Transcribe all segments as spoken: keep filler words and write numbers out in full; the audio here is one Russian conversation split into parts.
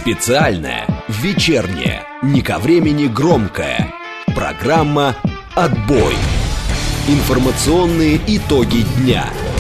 Специальная, вечерняя, не ко времени громкая программа «Отбой». Информационные итоги дня.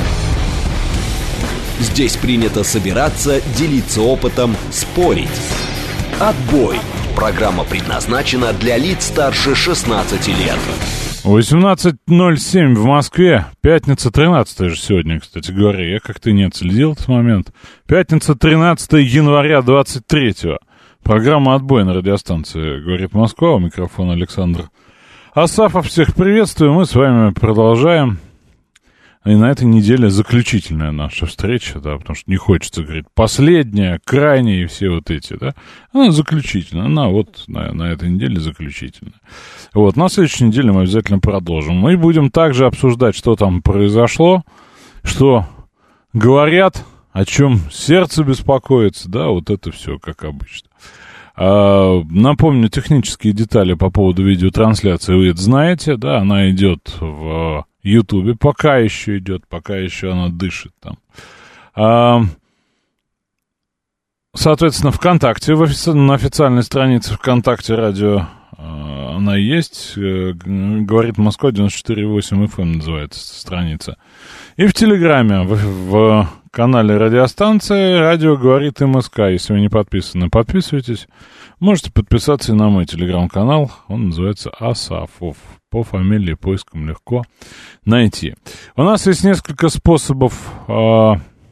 Здесь принято собираться, делиться опытом, спорить. «Отбой». Программа предназначена для лиц старше шестнадцати лет. восемнадцать ноль семь в Москве. Пятница, тринадцатое же сегодня, кстати говоря. Я как-то не отследил этот момент. Пятница, тринадцатое января двадцать третьего. Программа «Отбой» на радиостанции «Говорит Москва». У микрофона Александр Асафов. Всех приветствую. Мы с вами продолжаем. И на этой неделе заключительная наша встреча, да, потому что не хочется говорить последняя, крайняя и все вот эти, да. Она заключительная, она вот на, на этой неделе заключительная. Вот, на следующей неделе мы обязательно продолжим. Мы будем также обсуждать, что там произошло, что говорят, о чем сердце беспокоится, да, вот это все, как обычно. А, напомню, технические детали по поводу видеотрансляции вы это знаете, да, она идет в Ютубе, пока еще идет, пока еще она дышит там. А, соответственно, ВКонтакте, в офици... на официальной странице ВКонтакте радио а, она есть, говорит Москва девяносто четыре восемь эф эм называется страница. И в Телеграме, в, в канале радиостанции «Радио говорит МСК». Если вы не подписаны, подписывайтесь. Можете подписаться и на мой телеграм-канал. Он называется Асафов. По фамилии поиском легко найти. У нас есть несколько способов э,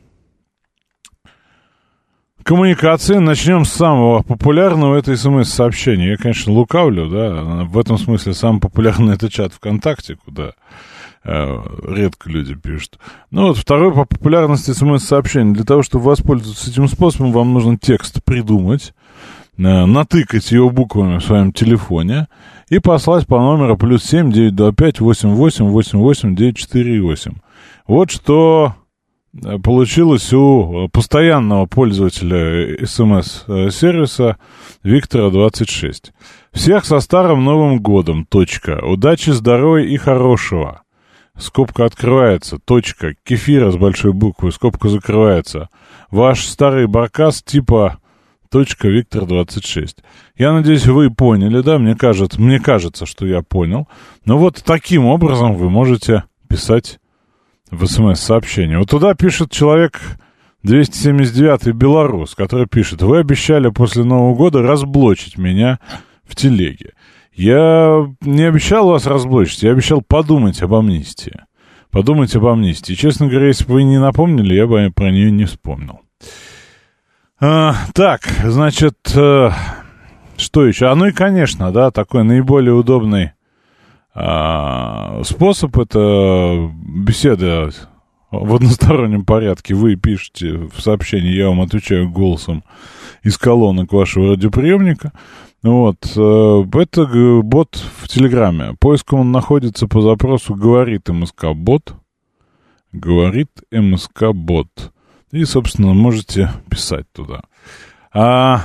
коммуникации. Начнем с самого популярного. Это смс-сообщение. Я, конечно, лукавлю, да. В этом смысле самый популярный — это чат ВКонтакте, куда э, редко люди пишут. Ну вот второй по популярности смс-сообщение. Для того, чтобы воспользоваться этим способом, вам нужно текст придумать, натыкать его буквами в своем телефоне и послать по номеру плюс семь девятьсот двадцать пять восемьдесят восемь восемьдесят восемь девятьсот сорок восемь. Вот что получилось у постоянного пользователя СМС-сервиса Виктора двадцать шесть. Всех со Старым Новым Годом. Точка. Удачи, здоровья и хорошего. Скобка открывается. Точка. Кефира с большой буквы. Скобка закрывается. Ваш старый баркас типа... Точка Виктор двадцать шесть. Я надеюсь, вы поняли, да? Мне кажется, мне кажется, что я понял. Но вот таким образом вы можете писать в СМС-сообщение. Вот туда пишет человек двести семьдесят девятый белорус, который пишет: вы обещали после Нового года разблочить меня в телеге. Я не обещал вас разблочить, я обещал подумать об амнистии. Подумать об амнистии. Честно говоря, если бы вы не напомнили, я бы про нее не вспомнил. А, так, значит, э, что еще? А ну и, конечно, да, такой наиболее удобный э, способ — это беседа в одностороннем порядке. Вы пишете в сообщении, я вам отвечаю голосом из колонок вашего радиоприемника. Вот, э, это бот в Телеграме. Поиском он находится по запросу «Говорит МСК-бот». «Говорит МСК-бот». И, собственно, можете писать туда. А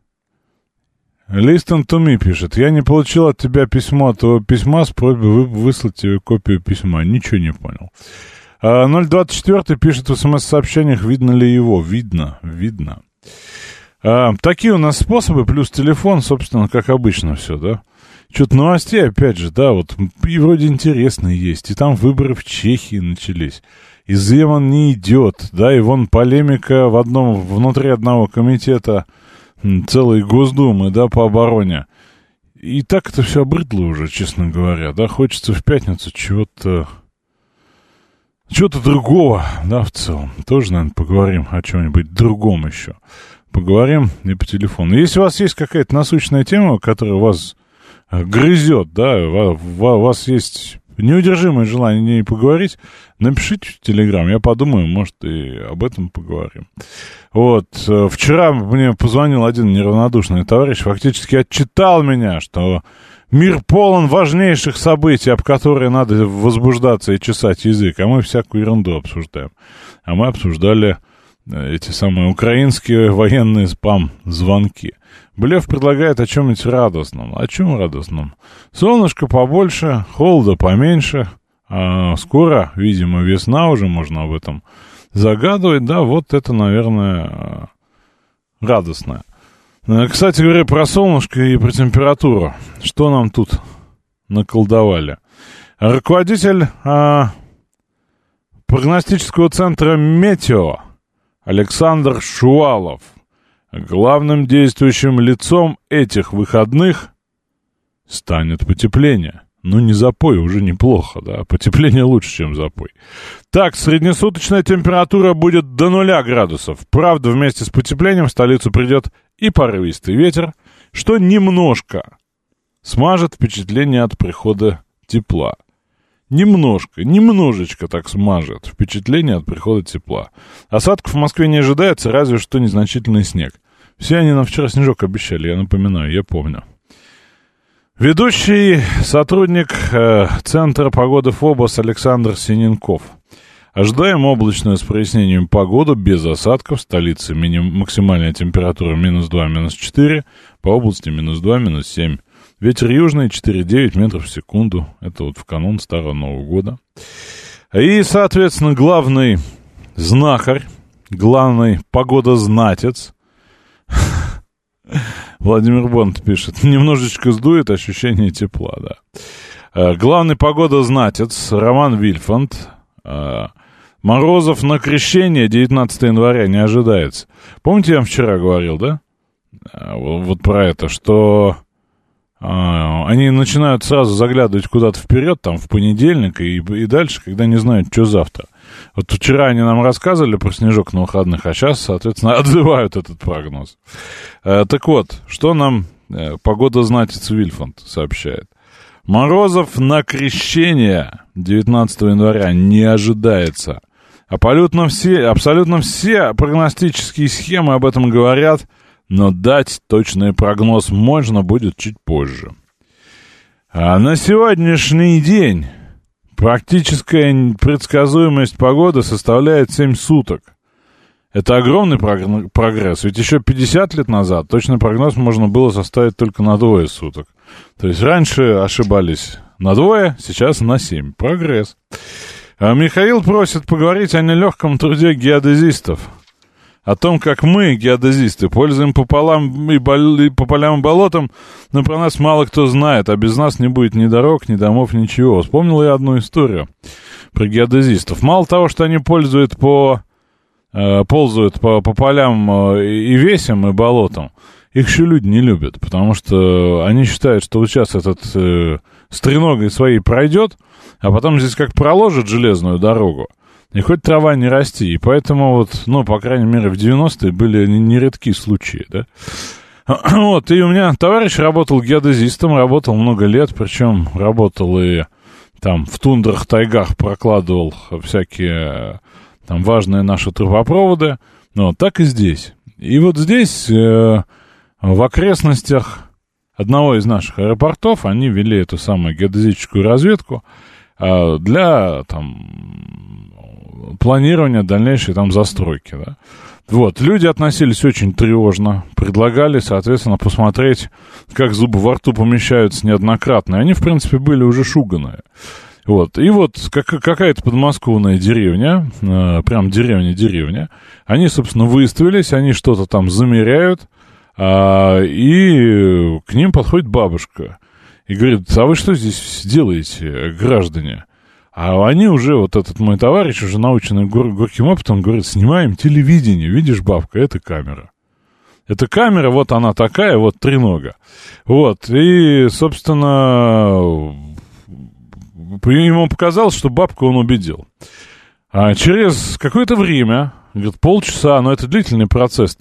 Listen to me пишет: я не получил от тебя письмо, от твоего письма с просьбой выслать тебе копию письма. Ничего не понял. А ноль двадцать четыре пишет в смс-сообщениях: видно ли его? Видно, видно. А, такие у нас способы, плюс телефон, собственно, как обычно все, да. Что-то новостей, опять же, да, вот, и вроде интересные есть. И там выборы в Чехии начались. И Земан не идет, да, и вон полемика в одном, внутри одного комитета целой Госдумы, да, по обороне. И так это все обрыдло уже, честно говоря, да, хочется в пятницу чего-то, чего-то другого, да, в целом. Тоже, наверное, поговорим о чем-нибудь другом еще. Поговорим и по телефону. Если у вас есть какая-то насущная тема, которая вас грызет, да, у вас есть неудержимое желание не поговорить, напишите в Телеграм, я подумаю, может, и об этом поговорим. Вот, вчера мне позвонил один неравнодушный товарищ, фактически отчитал меня, что мир полон важнейших событий, об которые надо возбуждаться и чесать язык, а мы всякую ерунду обсуждаем. А мы обсуждали эти самые украинские военные спам-звонки. Блев предлагает о чем-нибудь радостном. О чем радостном? Солнышко побольше, холода поменьше. А скоро, видимо, весна, уже можно об этом загадывать. Да, вот это, наверное, радостное. Кстати говоря, про солнышко и про температуру. Что нам тут наколдовали? Руководитель а, прогностического центра «Метео» Александр Шувалов главным действующим лицом этих выходных станет потепление. Ну, не запой, уже неплохо, да. Потепление лучше, чем запой. Так, среднесуточная температура будет до нуля градусов. Правда, вместе с потеплением в столицу придет и порывистый ветер, что немножко смажет впечатление от прихода тепла. Немножко, немножечко так смажет впечатление от прихода тепла. Осадков в Москве не ожидается, разве что незначительный снег. Все они нам вчера снежок обещали, я напоминаю, я помню. Ведущий сотрудник э, Центра погоды ФОБОС Александр Синенков. Ожидаем облачную с прояснением погоду без осадков. В столице миним, максимальная температура минус два, минус четыре. По области минус два, минус семь. Ветер южный четыре девять метров в секунду. Это вот в канун Старого Нового года. И, соответственно, главный знахарь, главный погодознатец Владимир Бонд пишет, немножечко сдует ощущение тепла, да. Главный погодознатец Роман Вильфанд. Морозов на крещение девятнадцатого января не ожидается. Помните, я вам вчера говорил, да? Вот про это, что они начинают сразу заглядывать куда-то вперед, там, в понедельник и, и дальше, когда не знают, что завтра. Вот вчера они нам рассказывали про снежок на выходных, а сейчас, соответственно, отзывают этот прогноз. Э, так вот, что нам э, погодознатец Вильфанд сообщает. Морозов на крещение девятнадцатого января не ожидается. Абсолютно все, абсолютно все прогностические схемы об этом говорят, но дать точный прогноз можно будет чуть позже. А на сегодняшний день практическая предсказуемость погоды составляет семь суток. Это огромный прогресс, ведь еще пятьдесят лет назад точный прогноз можно было составить только на двое суток. То есть раньше ошибались на двое, сейчас на семь. Прогресс. А Михаил просит поговорить о нелегком труде геодезистов. О том, как мы, геодезисты, пользуем пополам и, бол... и по полям и болотам, но про нас мало кто знает, а без нас не будет ни дорог, ни домов, ничего. Вспомнил я одну историю про геодезистов. Мало того, что они пользуют по, э, ползают по, по полям э, и весям, и болотам, их еще люди не любят, потому что они считают, что вот сейчас этот э, с треногой своей пройдет, а потом здесь как проложит железную дорогу, и хоть трава не расти. И поэтому вот, ну, по крайней мере, в девяностые были нередки случаи, да. Вот, и у меня товарищ работал геодезистом, работал много лет, причем работал и там в тундрах, тайгах прокладывал всякие там важные наши трубопроводы. Ну, так и здесь. И вот здесь, э, в окрестностях одного из наших аэропортов, они вели эту самую геодезическую разведку э, для, там, планирования дальнейшей там застройки, да. Вот, люди относились очень тревожно, предлагали, соответственно, посмотреть, как зубы во рту помещаются неоднократно. И они, в принципе, были уже шуганые. Вот, и вот как, какая-то подмосковная деревня, э, прям деревня-деревня, они, собственно, выставились, они что-то там замеряют, э, и к ним подходит бабушка и говорит, а вы что здесь делаете, граждане? А они уже, вот этот мой товарищ, уже наученный гор- горьким опытом, говорит, снимаем телевидение, видишь, бабка, это камера. Это камера, вот она такая, вот тренога. Вот, и, собственно, ему показалось, что бабку он убедил. А через какое-то время, говорит, полчаса, но это длительный процесс,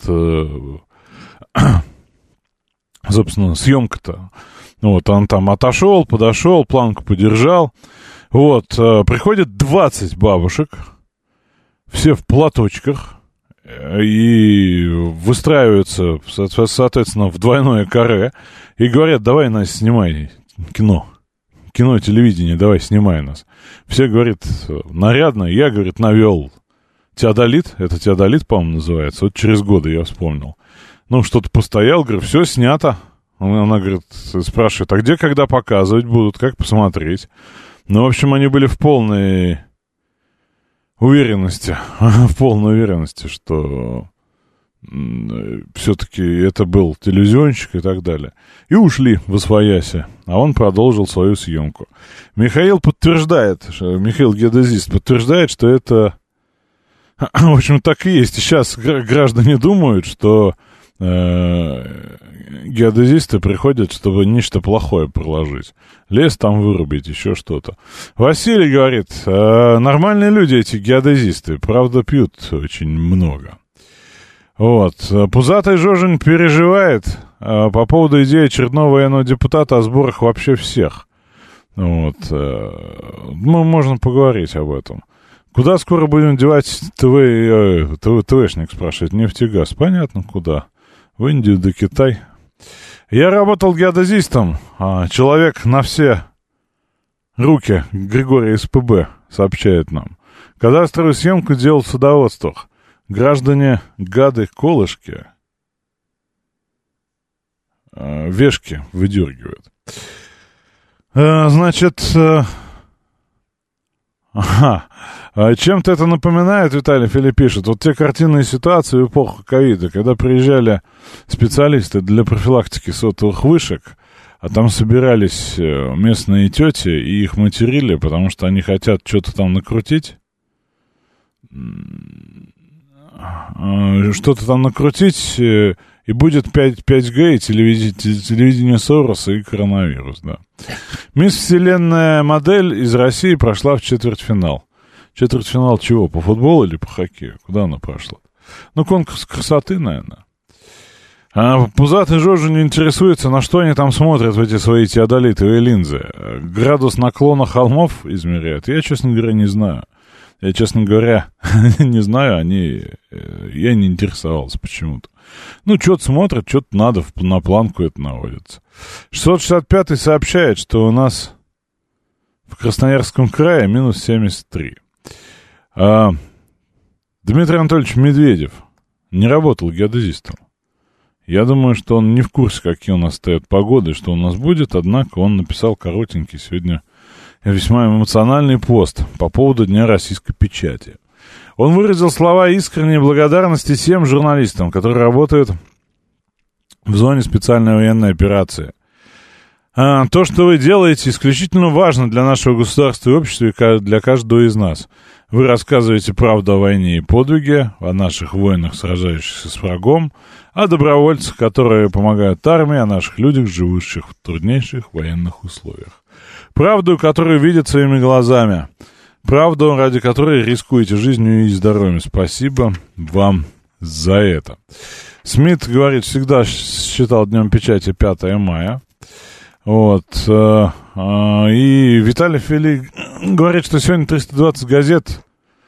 собственно, съемка-то. Вот, он там отошел, подошел, планку подержал. Вот, э, приходит двадцать бабушек, все в платочках, и выстраиваются, соответственно, в двойное каре, и говорят, давай, Настя, снимай кино, кино, телевидение, давай, снимай нас. Все, говорит, нарядно, я, говорит, навел теодолит, это теодолит, по-моему, называется, вот через годы я вспомнил. Ну, что-то постоял, говорю, все снято. Она, она, говорит, спрашивает, а где, когда показывать будут, как посмотреть? Ну, в общем, они были в полной уверенности, в полной уверенности, что, все-таки это был телевизионщик и так далее. И ушли восвояси, а он продолжил свою съемку. Михаил подтверждает, Михаил геодезист подтверждает, что это, в общем, так и есть. И сейчас граждане думают, что э, геодезисты приходят, чтобы нечто плохое проложить. Лес там вырубить, еще что-то. Василий говорит, э, нормальные люди эти геодезисты, правда, пьют очень много. Вот. Пузатый Жожин переживает э, по поводу идеи очередного военного депутата о сборах вообще всех. Вот. Э, ну, можно поговорить об этом. Куда скоро будем девать ТВ, э, ТВ, ТВшник спрашивает, нефтегаз? Понятно, куда. В Индию да Китай. Я работал геодезистом, а человек на все руки, Григорий СПБ, сообщает нам. Кадастровую съемку делал в садоводствах. Граждане гады-колышки э, вешки выдергивают. Э, значит, э, ага, чем-то это напоминает, Виталий Филипп пишет, вот те картинные ситуации в эпоху ковида, когда приезжали специалисты для профилактики сотовых вышек, а там собирались местные тети и их материли, потому что они хотят что-то там накрутить. Что-то там накрутить, и будет пять джи, и телевидение, телевидение Сороса и коронавирус, да. Мисс Вселенная модель из России прошла в четвертьфинал. Четвертьфинал чего? По футболу или по хоккею? Куда она прошла? Ну, конкурс красоты, наверное. А пузатый Жожин не интересуется, на что они там смотрят в эти свои теодолитовые линзы. Градус наклона холмов измеряют. Я, честно говоря, не знаю. Я, честно говоря, не знаю, они... Я не интересовался почему-то. Ну, что-то смотрят, что-то надо, на планку это наводится. шестьсот шестьдесят пятый сообщает, что у нас в Красноярском крае минус семьдесят три. А, Дмитрий Анатольевич Медведев не работал геодезистом. Я думаю, что он не в курсе, какие у нас стоят погоды, что у нас будет, однако он написал коротенький сегодня весьма эмоциональный пост по поводу Дня российской печати. Он выразил слова искренней благодарности всем журналистам, которые работают в зоне специальной военной операции. А, то, что вы делаете, исключительно важно для нашего государства и общества и для каждого из нас. Вы рассказываете правду о войне и подвиге, о наших воинах, сражающихся с врагом, о добровольцах, которые помогают армии, о наших людях, живущих в труднейших военных условиях. Правду, которую видят своими глазами. Правду, ради которой рискуете жизнью и здоровьем. Спасибо вам за это. Смит, говорит, всегда считал днем печати пятое мая. Вот. И Виталий Фили говорит, что сегодня триста двадцать газет,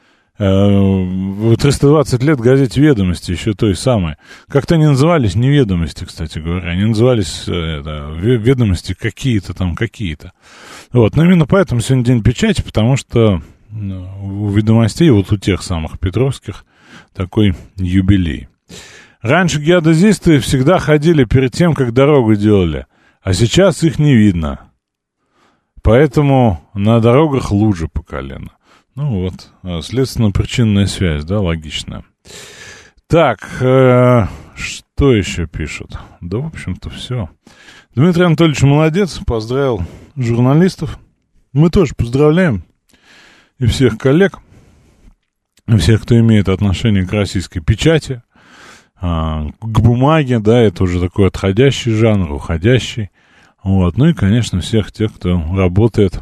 триста двадцать лет газете «Ведомости», еще той самой. Как-то они назывались не «Ведомости», кстати говоря. Они назывались это, «Ведомости» какие-то там, какие-то. Вот. Но именно поэтому сегодня день печати, потому что у «Ведомостей», вот у тех самых петровских, такой юбилей. Раньше геодезисты всегда ходили перед тем, как дорогу делали, а сейчас их не видно. Поэтому на дорогах лужи по колено. Ну вот, следственно-причинная связь, да, логичная. Так, э, что еще пишут? Да, в общем-то, все. Дмитрий Анатольевич молодец, поздравил журналистов. Мы тоже поздравляем и всех коллег, и всех, кто имеет отношение к российской печати, к бумаге, да, это уже такой отходящий жанр, уходящий. Вот. Ну и, конечно, всех тех, кто работает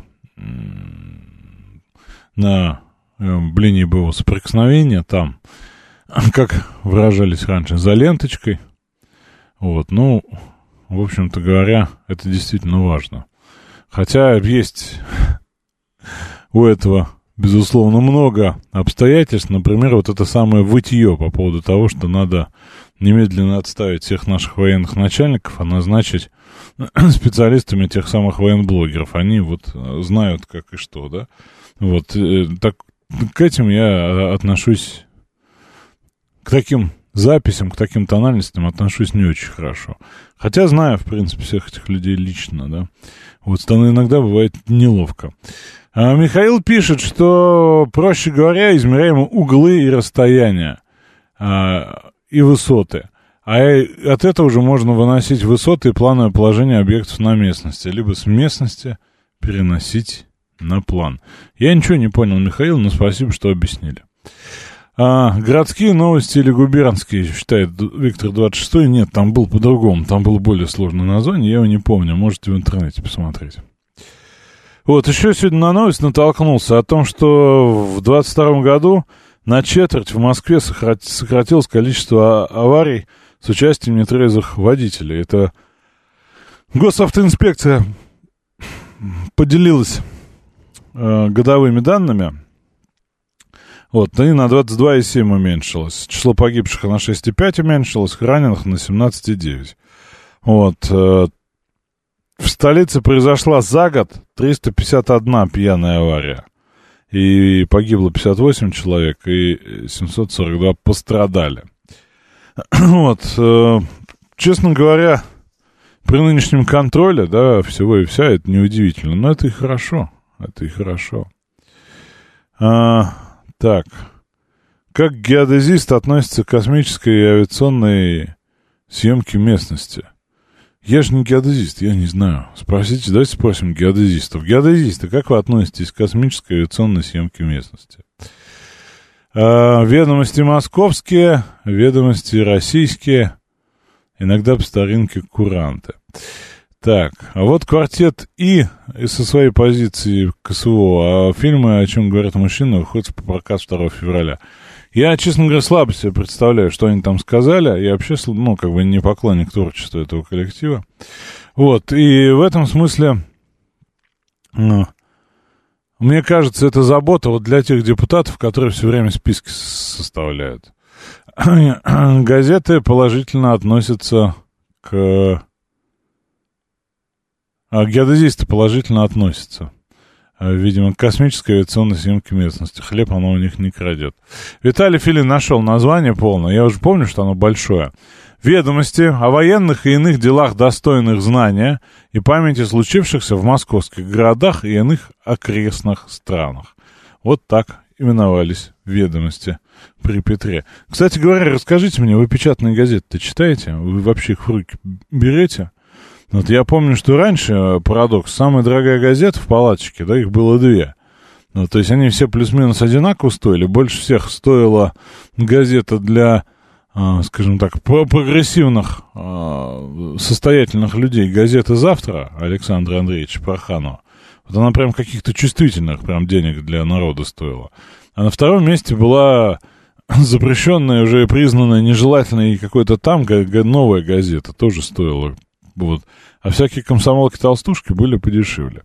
на линии боевого соприкосновения, там, как выражались раньше, за ленточкой. Вот. Ну, в общем-то говоря, это действительно важно. Хотя есть у этого, безусловно, много обстоятельств. Например, вот это самое вытье по поводу того, что надо немедленно отставить всех наших военных начальников, а назначить специалистами тех самых военблогеров. Они вот знают, как и что, да. Вот, так, к этим я отношусь, к таким записям, к таким тональностям отношусь не очень хорошо. Хотя знаю, в принципе, всех этих людей лично, да. Вот, иногда бывает неловко. А Михаил пишет, что, проще говоря, измеряем углы и расстояния. А, и высоты. А от этого уже можно выносить высоты и плановое положение объектов на местности, либо с местности переносить на план. Я ничего не понял, Михаил, но спасибо, что объяснили. А, городские новости или губернские, считает Виктор двадцать шестой. Нет, там был по-другому, там было более сложное название, я его не помню, можете в интернете посмотреть. Вот, еще сегодня на новость натолкнулся о том, что в двадцать втором году на четверть в Москве сократилось количество аварий с участием нетрезвых водителей. Это госавтоинспекция поделилась э, годовыми данными. Вот, и на двадцать два целых семь десятых уменьшилось. Число погибших на шесть целых пять десятых уменьшилось, раненых на семнадцать целых девять десятых. Вот. Э, в столице произошла за год триста пятьдесят одна пьяная авария. И погибло пятьдесят восемь человек, и семьсот сорок два пострадали. Вот. Э, честно говоря, при нынешнем контроле, да, всего и вся, это неудивительно. Но это и хорошо. Это и хорошо. А, так. Как геодезист относится к космической и авиационной съемке местности? Я же не геодезист, я не знаю. Спросите, давайте спросим геодезистов. Геодезисты, как вы относитесь к космической и авиационной съемке местности? А, ведомости московские, ведомости российские, иногда по старинке куранты. Так, а вот квартет И, и со своей позиции КСО, а фильмы «О чем говорят мужчины» выходят по прокату второго февраля. Я, честно говоря, слабо себе представляю, что они там сказали. Я вообще, ну, как бы не поклонник творчества этого коллектива. Вот, и в этом смысле, ну, мне кажется, это забота вот для тех депутатов, которые все время списки составляют. Газеты положительно относятся к... А геодезисты положительно относятся, видимо, к космической авиационной съемке местности. Хлеб оно у них не крадет. Виталий Филин нашел название полное. Я уже помню, что оно большое. Ведомости о военных и иных делах, достойных знания и памяти случившихся в московских городах и иных окрестных странах. Вот так именовались ведомости при Петре. Кстати говоря, расскажите мне, вы печатные газеты-то читаете? Вы вообще их в руки берете? Вот я помню, что раньше, парадокс, самая дорогая газета в палаточке, да, их было две. Ну, то есть они все плюс-минус одинаково стоили. Больше всех стоила газета для, э, скажем так, прогрессивных, э, состоятельных людей. Газета «Завтра» Александра Андреевича Проханова. Вот она прям каких-то чувствительных прям денег для народа стоила. А на втором месте была запрещенная, уже признанная нежелательной какой-то там новая газета. Тоже стоила. Вот. А всякие комсомолки-толстушки были подешевле.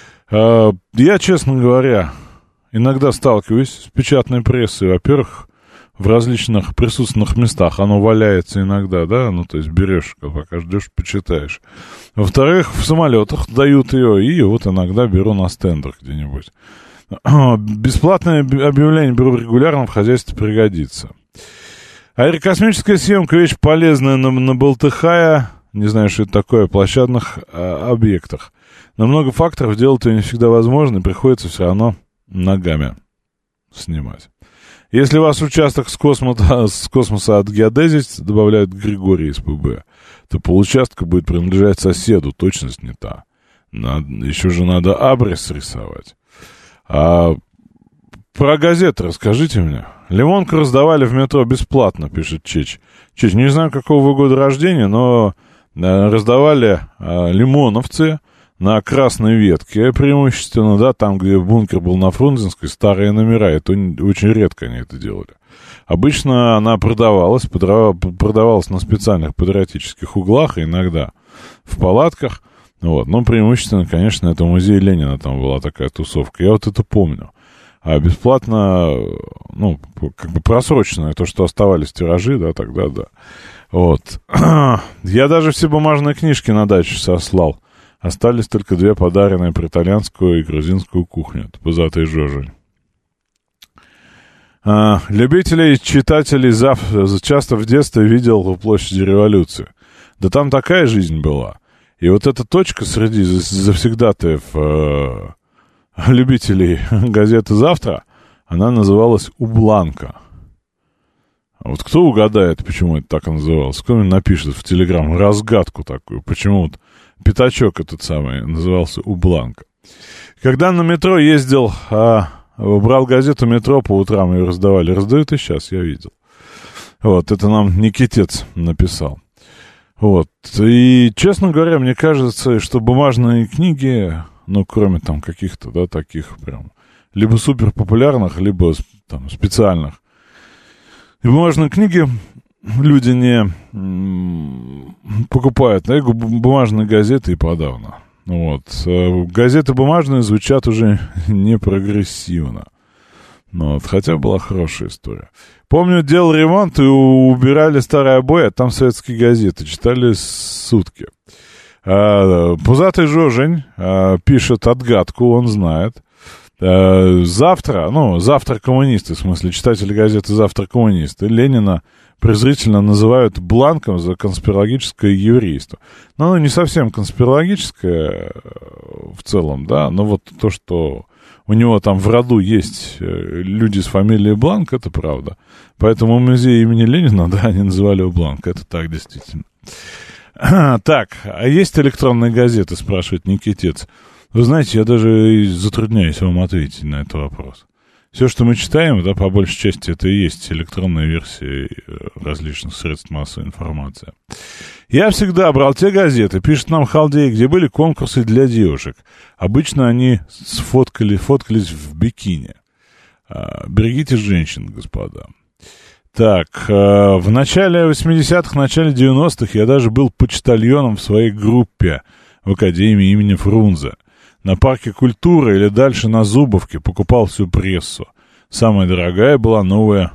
А, я, честно говоря, иногда сталкиваюсь с печатной прессой. Во-первых, в различных присутственных местах оно валяется иногда, да, ну, то есть берешь, пока ждешь, почитаешь. Во-вторых, в самолетах дают ее, и вот иногда беру на стендах где-нибудь. Бесплатное объявление беру регулярно, в хозяйстве пригодится. Аэрокосмическая съемка — вещь полезная на, на Болтыхая, не знаю, что это такое, площадных а, объектах. Но много факторов делать ее не всегда возможно, и приходится все равно ногами снимать. Если ваш участок с космоса, с космоса от геодезить, добавляет Григорий из ПБ, то получастка будет принадлежать соседу, точность не та. Надо, еще же надо абрис рисовать. А про газеты расскажите мне. Лимонку раздавали в метро бесплатно, пишет Чеч. Чеч, не знаю, какого вы года рождения, но раздавали а, лимоновцы на красной ветке, преимущественно, да, там, где бункер был на Фрунзенской, старые номера, это очень редко они это делали. Обычно она продавалась, продавалась на специальных патриотических углах, иногда в палатках, вот, но преимущественно, конечно, это музей Ленина, там была такая тусовка, я вот это помню. А бесплатно, ну, как бы просроченное, то, что оставались тиражи, да, тогда, да. Вот. Я даже все бумажные книжки на дачу сослал. Остались только две, подаренные про итальянскую и грузинскую кухню. Это пузатый Жожель. А, любителей, читателей зав... часто в детстве видел в площади Революции. Да там такая жизнь была. И вот эта точка среди завсегдатаев э, любителей газеты «Завтра», она называлась Убланка. Вот кто угадает, почему это так и называлось? Кто мне напишет в Телеграм разгадку такую, почему вот пятачок этот самый назывался у Бланка. Когда на метро ездил, а, брал газету «Метро» по утрам, ее раздавали. Раздают и сейчас, я видел. Вот, это нам Никитец написал. Вот, и, честно говоря, мне кажется, что бумажные книги, ну, кроме там каких-то, да, таких прям, либо суперпопулярных, либо там специальных, и бумажные книги люди не м- покупают, да, и бумажные газеты и подавно. Вот. Газеты бумажные звучат уже не прогрессивно. Вот. Хотя была хорошая история. Помню, делал ремонт и убирали старые обои, а там советские газеты. Читали сутки. А, Пузатый Жожень а, пишет отгадку, он знает. А, завтра, ну, завтра коммунисты, в смысле, читатели газеты «Завтра коммунисты», Ленина презрительно называют Бланком за конспирологическое еврейство. Но оно не совсем конспирологическое в целом, да, но вот то, что у него там в роду есть люди с фамилией Бланк, это правда. Поэтому музей имени Ленина, да, они называли его Бланк, это так действительно. Так, а есть электронные газеты, спрашивает Никитец. Вы знаете, я даже затрудняюсь вам ответить на этот вопрос. Все, что мы читаем, да, по большей части, это и есть электронные версии различных средств массовой информации. Я всегда брал те газеты, пишет нам Халдей, где были конкурсы для девушек. Обычно они сфоткали, фоткались в бикини. Берегите женщин, господа. Так, в начале восьмидесятых, начале девяностых я даже был почтальоном в своей группе в Академии имени Фрунзе. На парке Культуры или дальше на Зубовке покупал всю прессу. Самая дорогая была новая,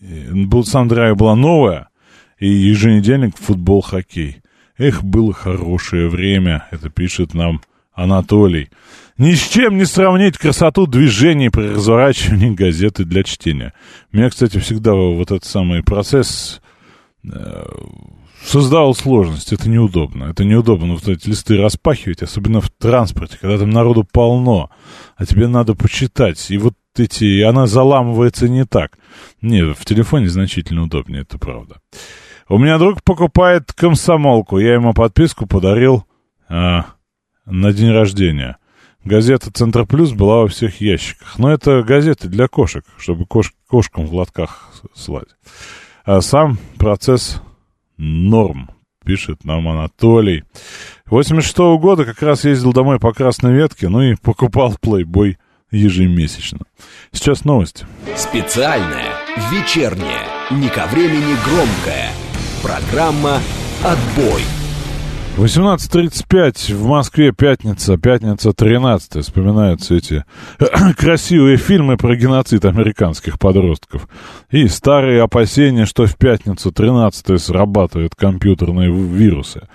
самая дорогая была новая, и еженедельник футбол, хоккей. Эх, было хорошее время, это пишет нам Анатолий. Ни с чем не сравнить красоту движений при разворачивании газеты для чтения. Меня, кстати, всегда вот этот самый процесс э, создавал сложность. Это неудобно. Это неудобно вот эти листы распахивать, особенно в транспорте, когда там народу полно, а тебе надо почитать. И вот эти, и она заламывается не так. Нет, в телефоне значительно удобнее, это правда. У меня друг покупает комсомолку. Я ему подписку подарил а, на день рождения. Газета «Центр Плюс» была во всех ящиках. Но это газеты для кошек, чтобы кош, кошкам в лотках слать. А сам процесс норм, пишет нам Анатолий. восемьдесят шестого года как раз ездил домой по Красной Ветке, ну и покупал «Плейбой» ежемесячно. Сейчас новости. Специальная, вечерняя, не ко времени громкая. Программа «Отбой». восемнадцать тридцать пять в Москве, пятница, пятница тринадцатое. Вспоминаются эти красивые фильмы про геноцид американских подростков. И старые опасения, что в пятницу тринадцатое срабатывают компьютерные вирусы.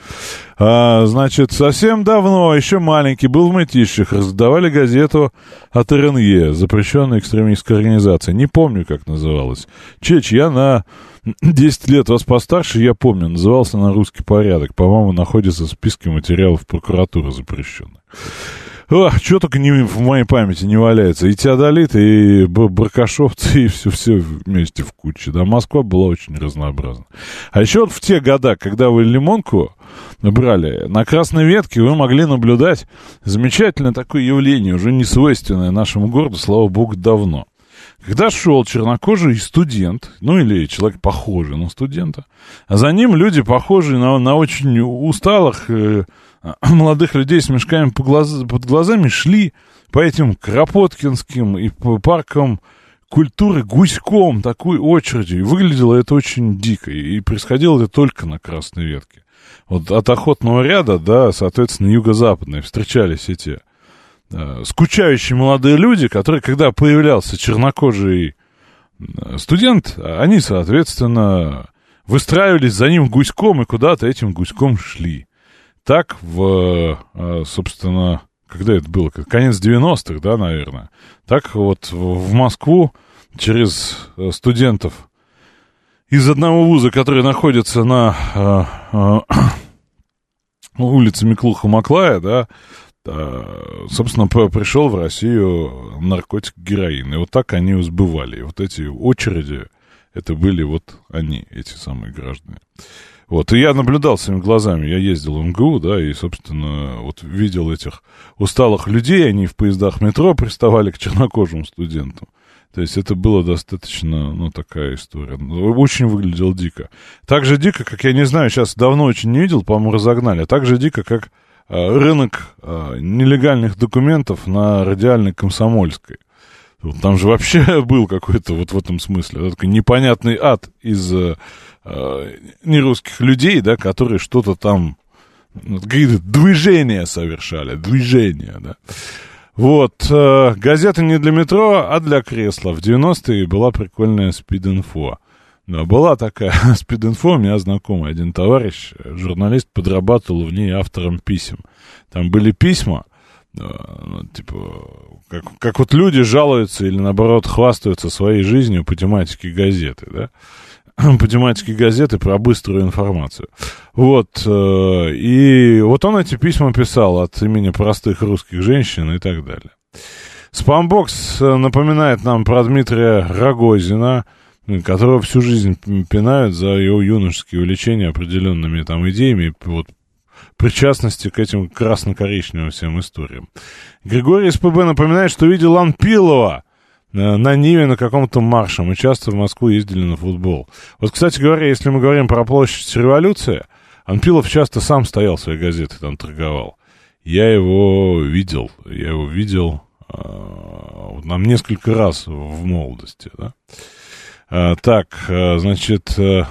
А, значит, совсем давно, еще маленький, был в Мытищах, раздавали газету от эр эн е, запрещенной экстремистской организации. Не помню, как называлась. Чеч, я на десять лет вас постарше, я помню, назывался «На русский порядок». По-моему, находится в списке материалов прокуратуры запрещенных. Ох, что только не, в моей памяти не валяется. И теодолиты, и баркашовцы, и все-все вместе в куче. Да, Москва была очень разнообразна. А еще вот в те года, когда вы лимонку брали, на Красной Ветке вы могли наблюдать замечательное такое явление, уже не свойственное нашему городу, слава богу, давно. Когда шел чернокожий студент, ну или человек похожий на студента, а за ним люди, похожие на, на очень усталых э, молодых людей с мешками по глаз, под глазами, шли по этим Кропоткинским и по паркам культуры гуськом, такой очередью. И выглядело это очень дико, и происходило это только на Красной Ветке. Вот от Охотного ряда, да, соответственно, юго-западной встречались эти скучающие молодые люди, которые, когда появлялся чернокожий студент, они, соответственно, выстраивались за ним гуськом и куда-то этим гуськом шли. Так, в, собственно, когда это было? Конец девяностых, да, наверное. Так вот в Москву через студентов из одного вуза, который находится на улице Миклуха-Маклая, да, собственно, пришел в Россию наркотик героин. И вот так они сбывали. И вот эти очереди это были вот они, эти самые граждане. Вот, и я наблюдал своими глазами, я ездил в эм гэ у, да, и, собственно, вот видел этих усталых людей, они в поездах метро приставали к чернокожим студентам. То есть это было достаточно, ну, такая история. Очень выглядело дико. Так же дико, как, я не знаю, сейчас давно очень не видел, по-моему, разогнали, а так же дико, как а, рынок а, нелегальных документов на Радиальной Комсомольской. Там же вообще был какой-то вот в этом смысле такой непонятный ад из э, нерусских людей, да, которые что-то там, ну, какие-то движения совершали, движения, да. Вот, э, газета не для метро, а для кресла. В девяностые была прикольная спид-инфо. Да, была такая спид-инфо, у меня знакомый один товарищ, журналист, подрабатывал в ней автором писем. Там были письма, ну, типа, как, как вот люди жалуются или, наоборот, хвастаются своей жизнью по тематике газеты, да, по тематике газеты про быструю информацию. Вот, э, и вот он эти письма писал от имени простых русских женщин и так далее. Спамбокс напоминает нам про Дмитрия Рогозина, которого всю жизнь пинают за его юношеские увлечения определенными там идеями, вот, причастности к этим красно-коричневым всем историям. Григорий СПБ напоминает, что видел Анпилова на Ниве на каком-то марше. Мы часто в Москву ездили на футбол. Вот, кстати говоря, если мы говорим про площадь Революции, Анпилов часто сам стоял в своей газете, там торговал. Я его видел. Я его видел э, нам несколько раз в молодости. Да? А, так, э, значит... Э,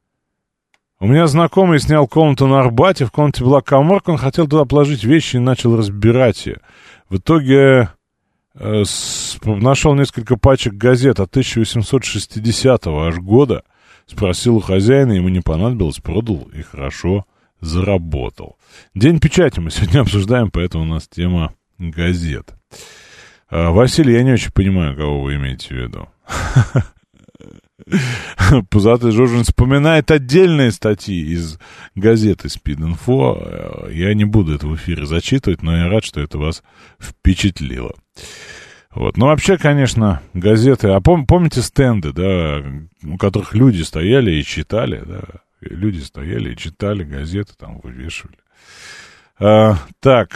У меня знакомый снял комнату на Арбате, в комнате была каморка, он хотел туда положить вещи и начал разбирать ее. В итоге э, с, нашел несколько пачек газет от тысяча восемьсот шестидесятого аж года, спросил у хозяина, ему не понадобилось, продал и хорошо заработал. День печати мы сегодня обсуждаем, поэтому у нас тема газет. Э, Василий, я не очень понимаю, кого вы имеете в виду. Пузатый Жужин вспоминает отдельные статьи из газеты «Спид-инфо». Я не буду это в эфире зачитывать, но я рад, что это вас впечатлило. Вот. Ну, вообще, конечно, газеты... А пом- помните стенды, да, у которых люди стояли и читали, да? Люди стояли и читали газеты, там вывешивали. А, так...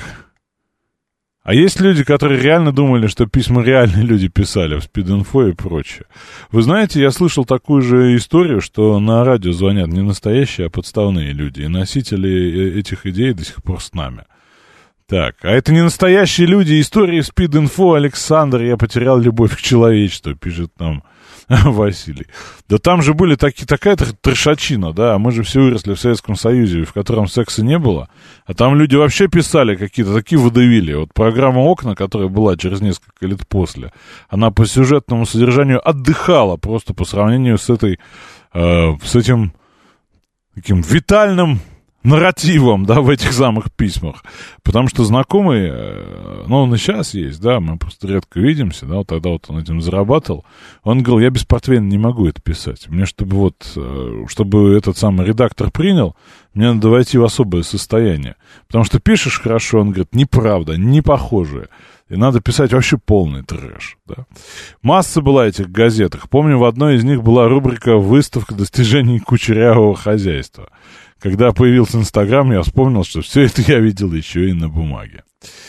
А есть люди, которые реально думали, что письма реальные люди писали в спид-инфо и прочее. Вы знаете, я слышал такую же историю, что на радио звонят не настоящие, а подставные люди. И носители этих идей до сих пор с нами. Так, а это не настоящие люди. Истории спид-инфо. Александр, я потерял любовь к человечеству, пишет нам Василий. Да там же были таки, такая трешачина, да, мы же все выросли в Советском Союзе, в котором секса не было, а там люди вообще писали какие-то такие водевили. Вот программа «Окна», которая была через несколько лет после, она по сюжетному содержанию отдыхала просто по сравнению с этой, э, с этим таким витальным нарративом, да, в этих самых письмах. Потому что знакомый, ну, он и сейчас есть, да, мы просто редко видимся, да, вот тогда вот он этим зарабатывал. Он говорил, я без портвейна не могу это писать. Мне, чтобы вот, чтобы этот самый редактор принял, мне надо войти в особое состояние. Потому что пишешь хорошо, он говорит, неправда, не похожее. И надо писать вообще полный трэш, да. Масса была этих газетах. Помню, в одной из них была рубрика «Выставка достижений кучерявого хозяйства». Когда появился Инстаграм, я вспомнил, что все это я видел еще и на бумаге.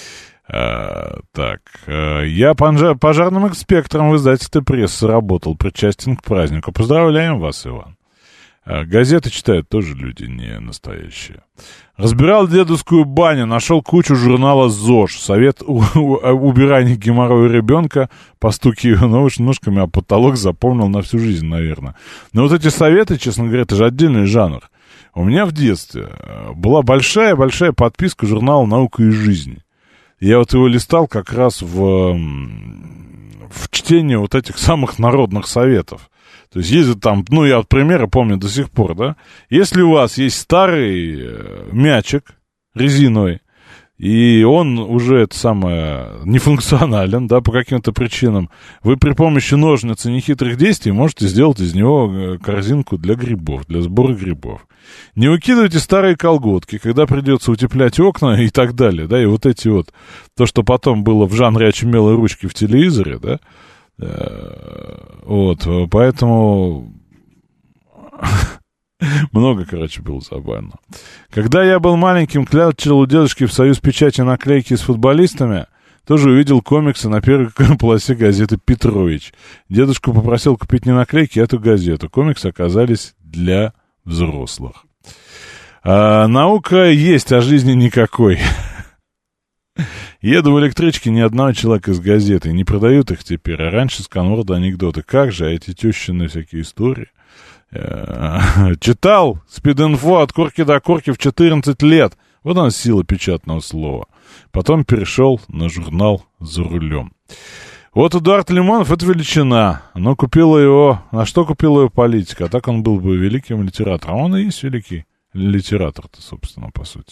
А, так, а, я пожар, пожарным инспектором в издательстве «Пресса» работал, причастен к празднику. Поздравляем вас, Иван. А, газеты читают тоже люди не настоящие. Разбирал дедовскую баню, нашел кучу журнала ЗОЖ. Совет у, у, убирания геморроя ребенка, постукивая ножками, а потолок запомнил на всю жизнь, наверное. Но вот эти советы, честно говоря, это же отдельный жанр. У меня в детстве была большая-большая подписка журнала «Наука и жизнь». Я вот его листал как раз в, в чтении вот этих самых народных советов. То есть ездят там, ну, я вот примеры помню до сих пор, да. Если у вас есть старый мячик резиновый, и он уже, это самое, нефункционален, да, по каким-то причинам, вы при помощи ножниц и нехитрых действий можете сделать из него корзинку для грибов, для сбора грибов. Не выкидывайте старые колготки, когда придется утеплять окна и так далее, да, и вот эти вот, то, что потом было в жанре очумелой ручки в телевизоре, да, вот, поэтому Много, короче, было забавно. Когда я был маленьким, клячил у дедушки в Союз печати наклейки с футболистами, тоже увидел комиксы на первой полосе газеты «Петрович». Дедушку попросил купить не наклейки, а эту газету. Комиксы оказались для взрослых. А, наука есть, а жизни никакой. Еду в электричке, ни одного человека из газеты. Не продают их теперь, а раньше сканворды, анекдоты. Как же, а эти тещины всякие истории. Читал спид-инфо от корки до корки в четырнадцать лет. Вот она сила печатного слова. Потом перешел на журнал «За рулем». Вот Эдуард Лимонов — это величина. Но купила его... На что купила его политика? А так он был бы великим литератором. Он и есть великий литератор-то, собственно, по сути.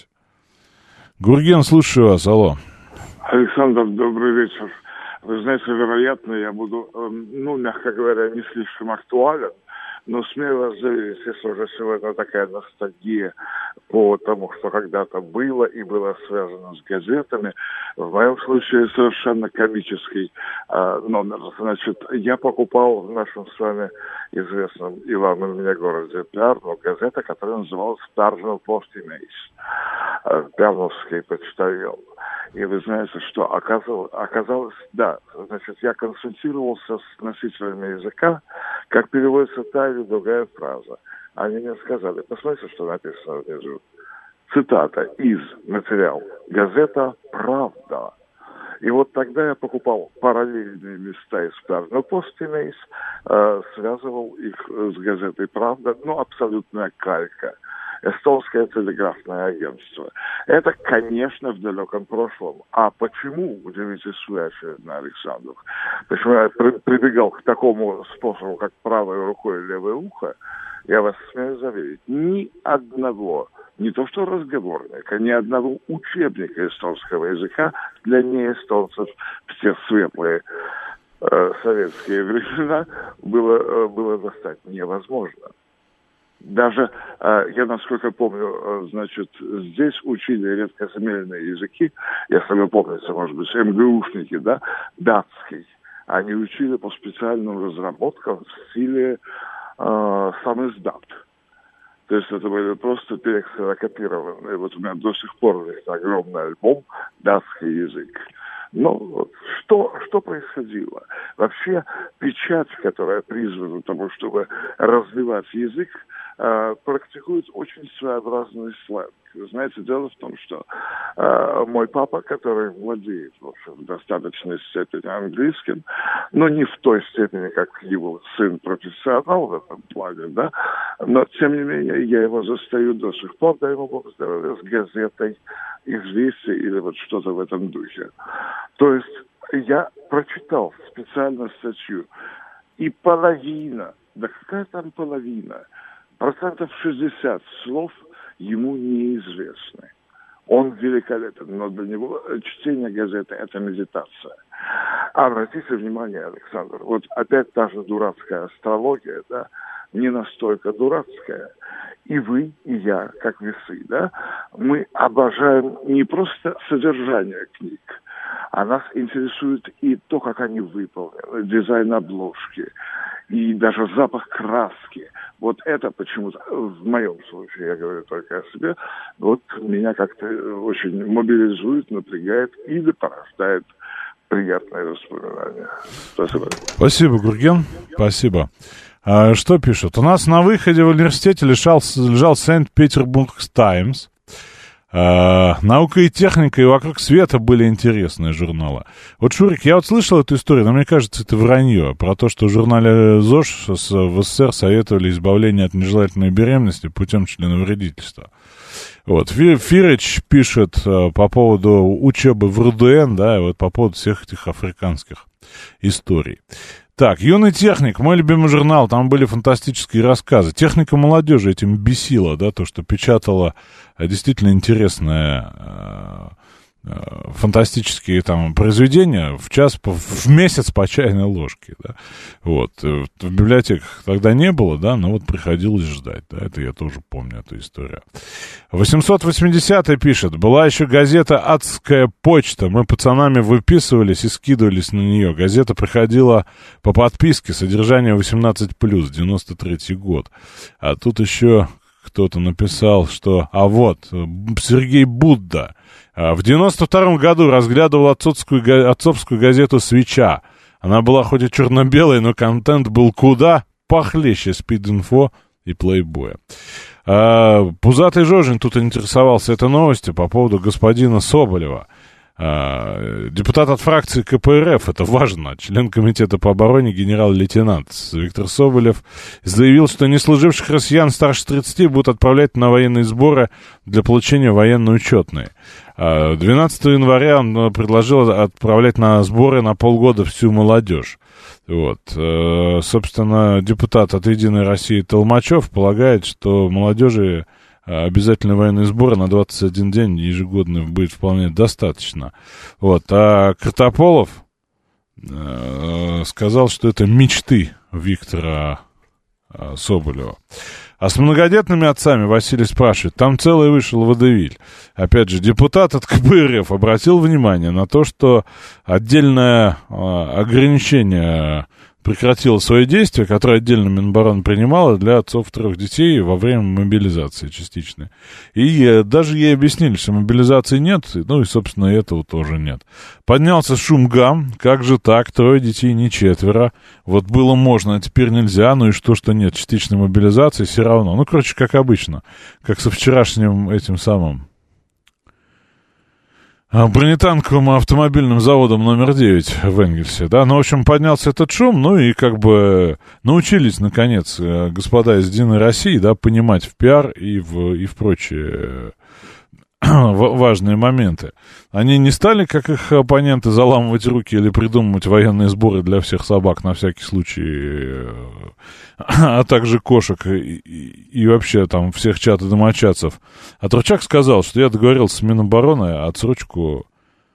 Гурген, слушаю вас. Алло. Александр, добрый вечер. Вы знаете, вероятно, я буду, ну, мягко говоря, не слишком актуален, но смею вас заверить, если уже сегодня такая ностальгия по тому, что когда-то было и было связано с газетами, в моем случае совершенно комический э, номер. Значит, я покупал в нашем с вами известном и вам, и мне городе Пярну газета, которая называлась «Пярну Постимейс», э, Пярновский почтальон. И вы знаете, что оказалось, оказалось, да, значит, я консультировался с носителями языка, как переводится та или другая фраза. Они мне сказали, посмотрите, что написано внизу. Цитата из материала. Газета «Правда». И вот тогда я покупал параллельные места из Пярну Постимейс, э, связывал их с газетой «Правда», ну, абсолютная калька. Эстонское телеграфное агентство. Это, конечно, в далеком прошлом. А почему, удивитесь вы, очередно, Александр, почему я при- прибегал к такому способу, как правой рукой и левое ухо, я вас смею заверить, ни одного, не то что разговорника, ни одного учебника эстонского языка для неэстонцев в те светлые э, советские времена было, э, было достать невозможно. Даже, я насколько помню, значит, здесь учили редкоземельные языки, если вы помните, может быть, МГУшники, да, датский. Они учили по специальным разработкам в стиле э, самиздат. То есть это были просто перексерокопированные. Вот у меня до сих пор есть огромный альбом «Датский язык». Но вот, что, что происходило? Вообще печать, которая призвана тому, чтобы развивать язык, э, практикует очень своеобразный сленг. Вы знаете, дело в том, что э, мой папа, который владеет, в общем, в достаточной степени английским, но не в той степени, как его сын профессионал в этом плане, да, но, тем не менее, я его застаю до сих пор, дай ему Бог здоровья, с газетой «Известия» или вот что-то в этом духе. То есть я прочитал специально статью, и половина, да какая там половина, процентов шестьдесят слов ему неизвестны. Он великолепен, но для него чтение газеты – это медитация. Обратите внимание, Александр, вот опять та же дурацкая астрология, да, не настолько дурацкая. И вы, и я, как весы, да, мы обожаем не просто содержание книг, а нас интересует и то, как они выполнены, дизайн обложки, и даже запах краски. Вот это почему-то, в моем случае, я говорю только о себе, вот меня как-то очень мобилизует, напрягает или порождает приятные воспоминания. Спасибо. Спасибо, Гурген. Спасибо. А, что пишут? У нас на выходе в университете лежал, лежал Санкт-Петербург Таймс. А, наука и техника и вокруг света были интересные журналы. Вот, Шурик, я вот слышал эту историю, но мне кажется, это вранье. Про то, что в журнале ЗОЖ в СССР советовали избавление от нежелательной беременности путем членовредительства. Вот, Фирыч пишет а, по поводу учебы в РУДН, да, и вот по поводу всех этих африканских историй. Так, «Юный техник», мой любимый журнал, там были фантастические рассказы. Техника молодежи этим бесила, да, то, что печатала действительно интересное, фантастические там произведения в час, в месяц по чайной ложке, да. Вот. В библиотеках тогда не было, да, но вот приходилось ждать, да, это я тоже помню эту историю. восемьсот восьмидесятый пишет: была еще газета «Адская почта», мы пацанами выписывались и скидывались на нее. Газета приходила по подписке, содержание восемнадцать плюс, девяносто третий год. А тут еще кто-то написал, что, а вот, Сергей Будда в девяносто втором году разглядывал отцовскую, отцовскую газету «Свеча». Она была хоть и черно-белой, но контент был куда похлеще «Спид-инфо» и «Плейбоя». А, Пузатый Жожин тут интересовался этой новостью по поводу господина Соболева. А, депутат от фракции ка пэ эр эф, это важно, член комитета по обороне генерал-лейтенант Виктор Соболев заявил, что неслуживших россиян старше тридцати будут отправлять на военные сборы для получения военно-учетной. двенадцатого января он предложил отправлять на сборы на полгода всю молодежь. Вот. Собственно, депутат от «Единой России» Толмачев полагает, что молодежи обязательные военные сборы на двадцать один день ежегодно будет вполне достаточно. Вот. А Картополов э, сказал, что это мечты Виктора э, Соболева. А с многодетными отцами Василий спрашивает, там целый вышел водевиль. Опять же, депутат от ка пэ эр эф обратил внимание на то, что отдельное э, ограничение прекратила свои действия, которые отдельно Минобороны принимала для отцов трех детей во время мобилизации частичной. И э, даже ей объяснили, что мобилизации нет, ну и, собственно, этого тоже нет. Поднялся шум гам, как же так, трое детей, не четверо. Вот было можно, а теперь нельзя, ну и что, что нет частичной мобилизации, все равно. Ну, короче, как обычно, как со вчерашним этим самым бронетанковым автомобильным заводом номер девять в Энгельсе, да, ну, в общем, поднялся этот шум, ну, и как бы научились, наконец, господа из «Единой России», да, понимать в пиар и в, и в прочие важные моменты. Они не стали, как их оппоненты, заламывать руки или придумывать военные сборы для всех собак на всякий случай, а также кошек и, и, и вообще там всех чат и домочадцев. А Турчак сказал, что я договорился с Минобороны, отсрочку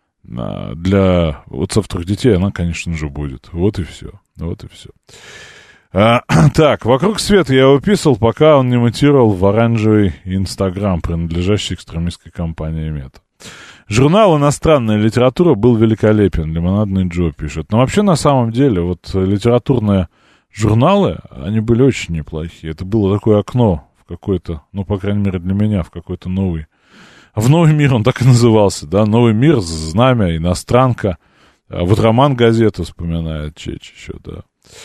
для отцов трех детей, она, конечно же, будет. Вот и все. Вот и все. А, так, «Вокруг света» я выписывал, пока он не мутировал в оранжевый Инстаграм, принадлежащий экстремистской компании Мета. Журнал «Иностранная литература» был великолепен, «Лимонадный Джо» пишет. Но вообще, на самом деле, вот литературные журналы, они были очень неплохие. Это было такое окно в какой-то, ну, по крайней мере, для меня, в какой-то новый... В новый мир он так и назывался, да, «Новый мир», «Знамя», «Иностранка». А вот роман газету вспоминает Чеч еще, да.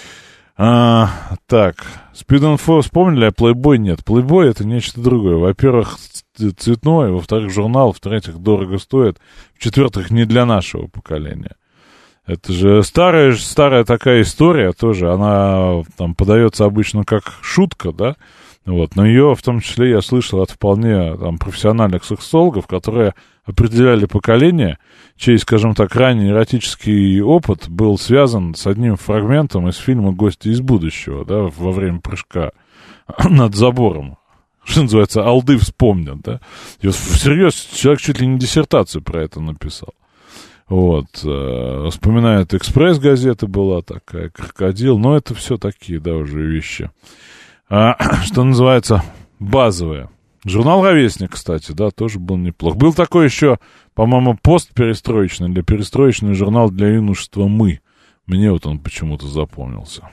А, так, Спид-инфо вспомнили, а Плейбой нет. Плейбой — это нечто другое. Во-первых, цветной, во-вторых, журнал, в-третьих, дорого стоит, в-четвертых, не для нашего поколения. Это же старая, старая такая история тоже, она там подается обычно как шутка, да, вот, но ее в том числе я слышал от вполне там профессиональных сексологов, которые определяли поколение, чей, скажем так, ранний эротический опыт был связан с одним фрагментом из фильма «Гости из будущего», да, во время прыжка над забором. Что называется, алды вспомнят, да. И вот всерьез человек чуть ли не диссертацию про это написал. Вот. Э, вспоминает «Экспресс» газета была такая, «Крокодил», но это все такие, да, уже вещи. А, что называется, базовые. Журнал «Ровесник», кстати, да, тоже был неплох. Был такой еще, по-моему, постперестроечный, для перестроечный журнал для юношества «Мы». Мне вот он почему-то запомнился.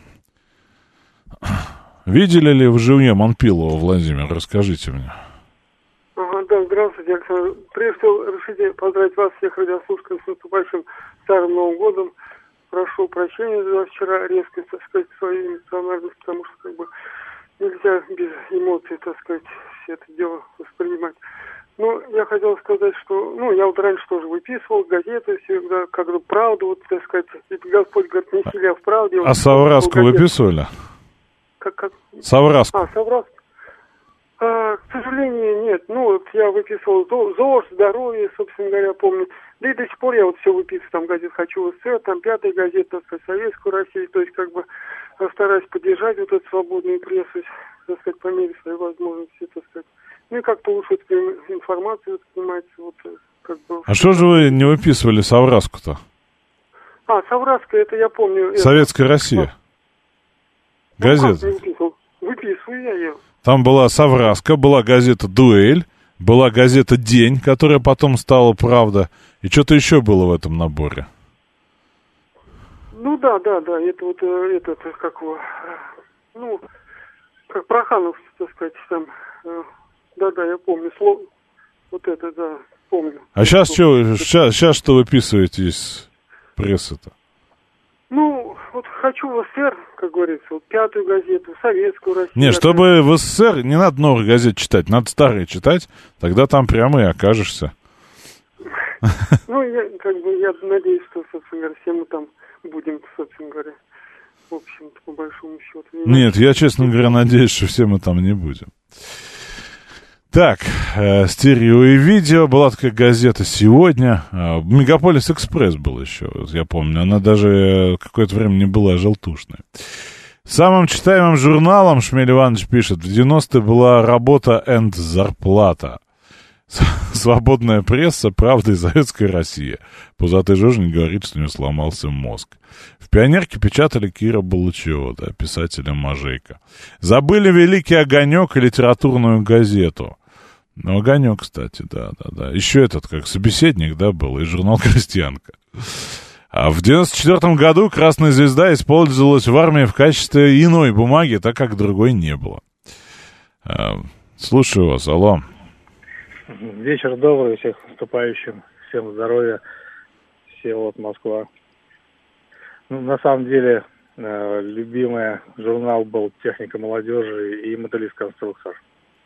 Видели ли в живьем Анпилова, Владимир? Расскажите мне. Ага, да, здравствуйте, Александр. Прежде всего, разрешите поздравить вас, всех радиослушателей, с наступающим Старым Новым годом. Прошу прощения за вчера резко, так сказать, свою эмоциональность, потому что, как бы, нельзя без эмоций, так сказать, все это дело воспринимать. Ну, я хотел сказать, что, ну, я вот раньше тоже выписывал газеты всегда, как бы правду, вот, так сказать, Господь говорит, не силя в правде. А Савраску выписывали? Как, как? Савраску. А, Савраску. А, к сожалению, нет. Ну, вот я выписывал ЗОЖ, здоровье, собственно говоря, помню. Да и до сих пор я вот все выписываю, там газет «Хочу СССР», там пятая газета, так сказать, «Советскую Россию», то есть, как бы, стараюсь поддержать вот эту свободную прессу, так сказать, по мере своей возможности, так сказать. Ну и как-то лучше информацию воспринимается, вот, как бы... А что же вы не выписывали Савраску-то? А, Савраска, это я помню... Советская это... Россия. Ну, газета. Выписываю? Выписываю я ее. Там была Савраска, была газета «Дуэль», была газета «День», которая потом стала «Правда». И что-то еще было в этом наборе. Ну да, да, да, это вот этот, как его, ну, как Проханов, так сказать, там, да-да, я помню, слово, вот это, да, помню. А сейчас что, сейчас, сейчас что выписываете из прессы-то? Ну, вот хочу в СССР, как говорится, вот пятую газету, советскую Россию. Не, чтобы в СССР не надо новых газет читать, надо старые читать, тогда там прямо и окажешься. Ну, я, как бы, я надеюсь, что, собственно говоря, все мы там будем, собственно говоря, в общем-то, по большому счету. Нет, я, честно говоря, надеюсь, что все мы там не будем. Так, э, стерео и видео. Была такая газета «Сегодня». Э, «Мегаполис Экспресс» был еще, я помню. Она даже какое-то время не была желтушной. Самым читаемым журналом, Шмель Иванович пишет, в девяностые была «Работа энд зарплата». Свободная пресса, правда и советская Россия. Пузатый Жожник говорит, что у него сломался мозг. В «Пионерке» печатали Кира Балычева, да, писателя Можейко. Забыли «Великий огонек» и литературную газету. Ну, «Огонек», кстати, да, да, да. Еще этот, как собеседник, да, был, и журнал «Крестьянка». А в девяносто четвёртом году «Красная звезда» использовалась в армии в качестве иной бумаги, так как другой не было. А, слушаю вас, алло. Вечер добрый, всех наступающим, всем здоровья, Всеволод, Москва. Ну, на самом деле, э, любимый журнал был «Техника молодежи» и «Моделист-конструктор».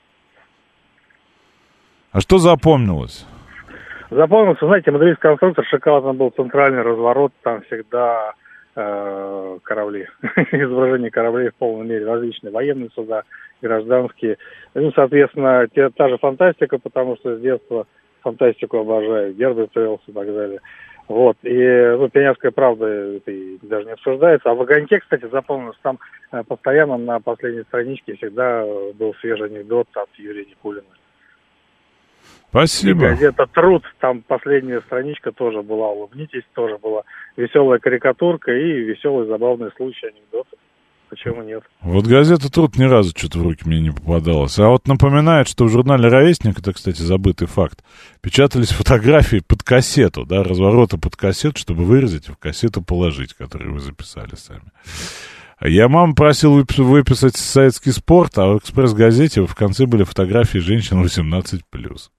А что запомнилось? Запомнился, знаете, «Моделист-конструктор» шикарно был, центральный разворот, там всегда э, корабли, изображение кораблей в полной мере, различные военные суда, гражданские. Ну, соответственно, те, та же фантастика, потому что с детства фантастику обожаю, Герберт Уэллс и так далее. Вот. И, ну, «Пионерская правда» это и даже не обсуждается. А в «Огоньке», кстати, запомнилось, там э, постоянно на последней страничке всегда был свежий анекдот от Юрия Никулина. Спасибо. И газета «Труд», там последняя страничка тоже была, улыбнитесь, тоже была веселая карикатурка и веселый забавный случай, анекдоты. Почему нет? Вот газета «Труд» ни разу что-то в руки мне не попадалось. А вот напоминает, что в журнале «Ровесник», это, кстати, забытый факт, печатались фотографии под кассету, да, развороты под кассету, чтобы вырезать и в кассету положить, которые вы записали сами. Я маму просил выписать советский спорт, а в «Экспресс-газете» в конце были фотографии женщин восемнадцать плюс.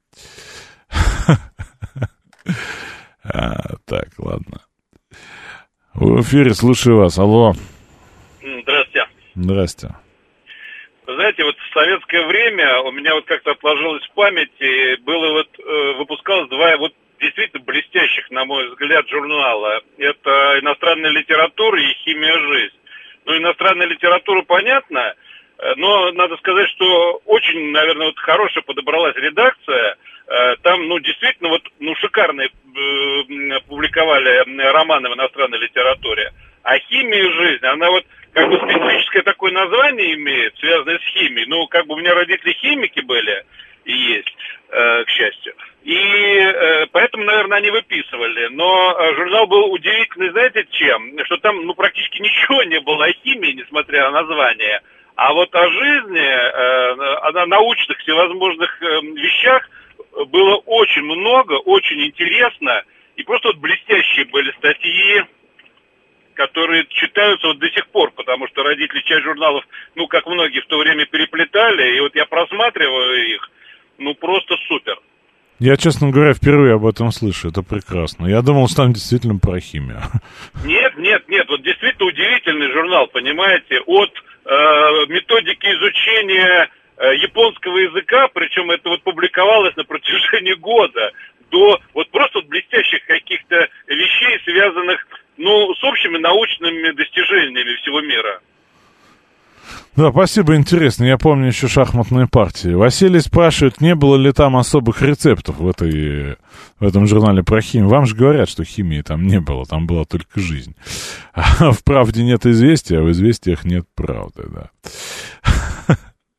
Так, ладно. В эфире, слушаю вас, алло. Здравствуйте. Здрасте. Вы знаете, вот в советское время у меня вот как-то отложилось в памяти, было вот, э, выпускалось два вот действительно блестящих, на мой взгляд, журнала. Это «Иностранная литература» и «Химия жизнь». Ну, иностранная литература, понятно, но надо сказать, что очень, наверное, вот хорошая подобралась редакция. Там, ну, действительно, вот, ну, шикарные э, публиковали романы в иностранной литературе. А «Химия жизни», она вот как бы специфическое такое название имеет, связанное с химией. Ну, как бы у меня родители химики были и есть, э, к счастью. И э, поэтому, наверное, они выписывали. Но э, журнал был удивительный, знаете, чем? Что там, ну, практически ничего не было о химии, несмотря на название. А вот о жизни, э, о научных всевозможных э, вещах было очень много, очень интересно. И просто вот блестящие были статьи, которые читаются вот до сих пор, потому что родители часть журналов, ну, как многие в то время переплетали, и вот я просматриваю их, ну, просто супер. Я, честно говоря, впервые об этом слышу, это прекрасно. Я думал, что там действительно про химию. Нет, нет, нет, вот действительно удивительный журнал, понимаете, от э, методики изучения э, японского языка, причем это вот публиковалось на протяжении года, до вот просто вот блестящих каких-то вещей, связанных, ну, с общими научными достижениями всего мира. Да, спасибо, интересно. Я помню еще шахматные партии. Василий спрашивает, не было ли там особых рецептов в, этой, в этом журнале про химию. Вам же говорят, что химии там не было, там была только жизнь. А в «Правде» нет известия, а в «Известиях» нет правды, да.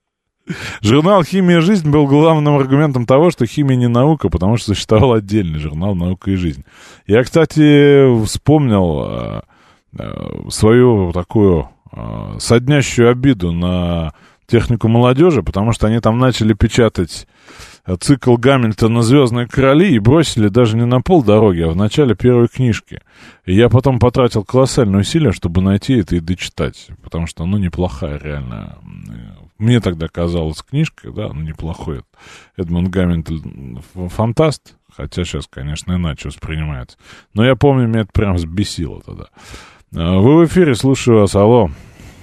Журнал «Химия и жизнь» был главным аргументом того, что химия не наука, потому что существовал отдельный журнал «Наука и жизнь». Я, кстати, вспомнил э, э, свою такую э, соднящую обиду на технику молодежи, потому что они там начали печатать цикл Гамильтона «Звездные короли» и бросили даже не на полдороги, а в начале первой книжки. И я потом потратил колоссальные усилия, чтобы найти это и дочитать, потому что, ну, неплохая реально. Мне тогда казалась книжка, да, ну, неплохой. Эдмунд Гамильтон фантаст, хотя сейчас, конечно, иначе воспринимается. Но я помню, меня это прям взбесило тогда. Вы в эфире, слушаю вас, алло.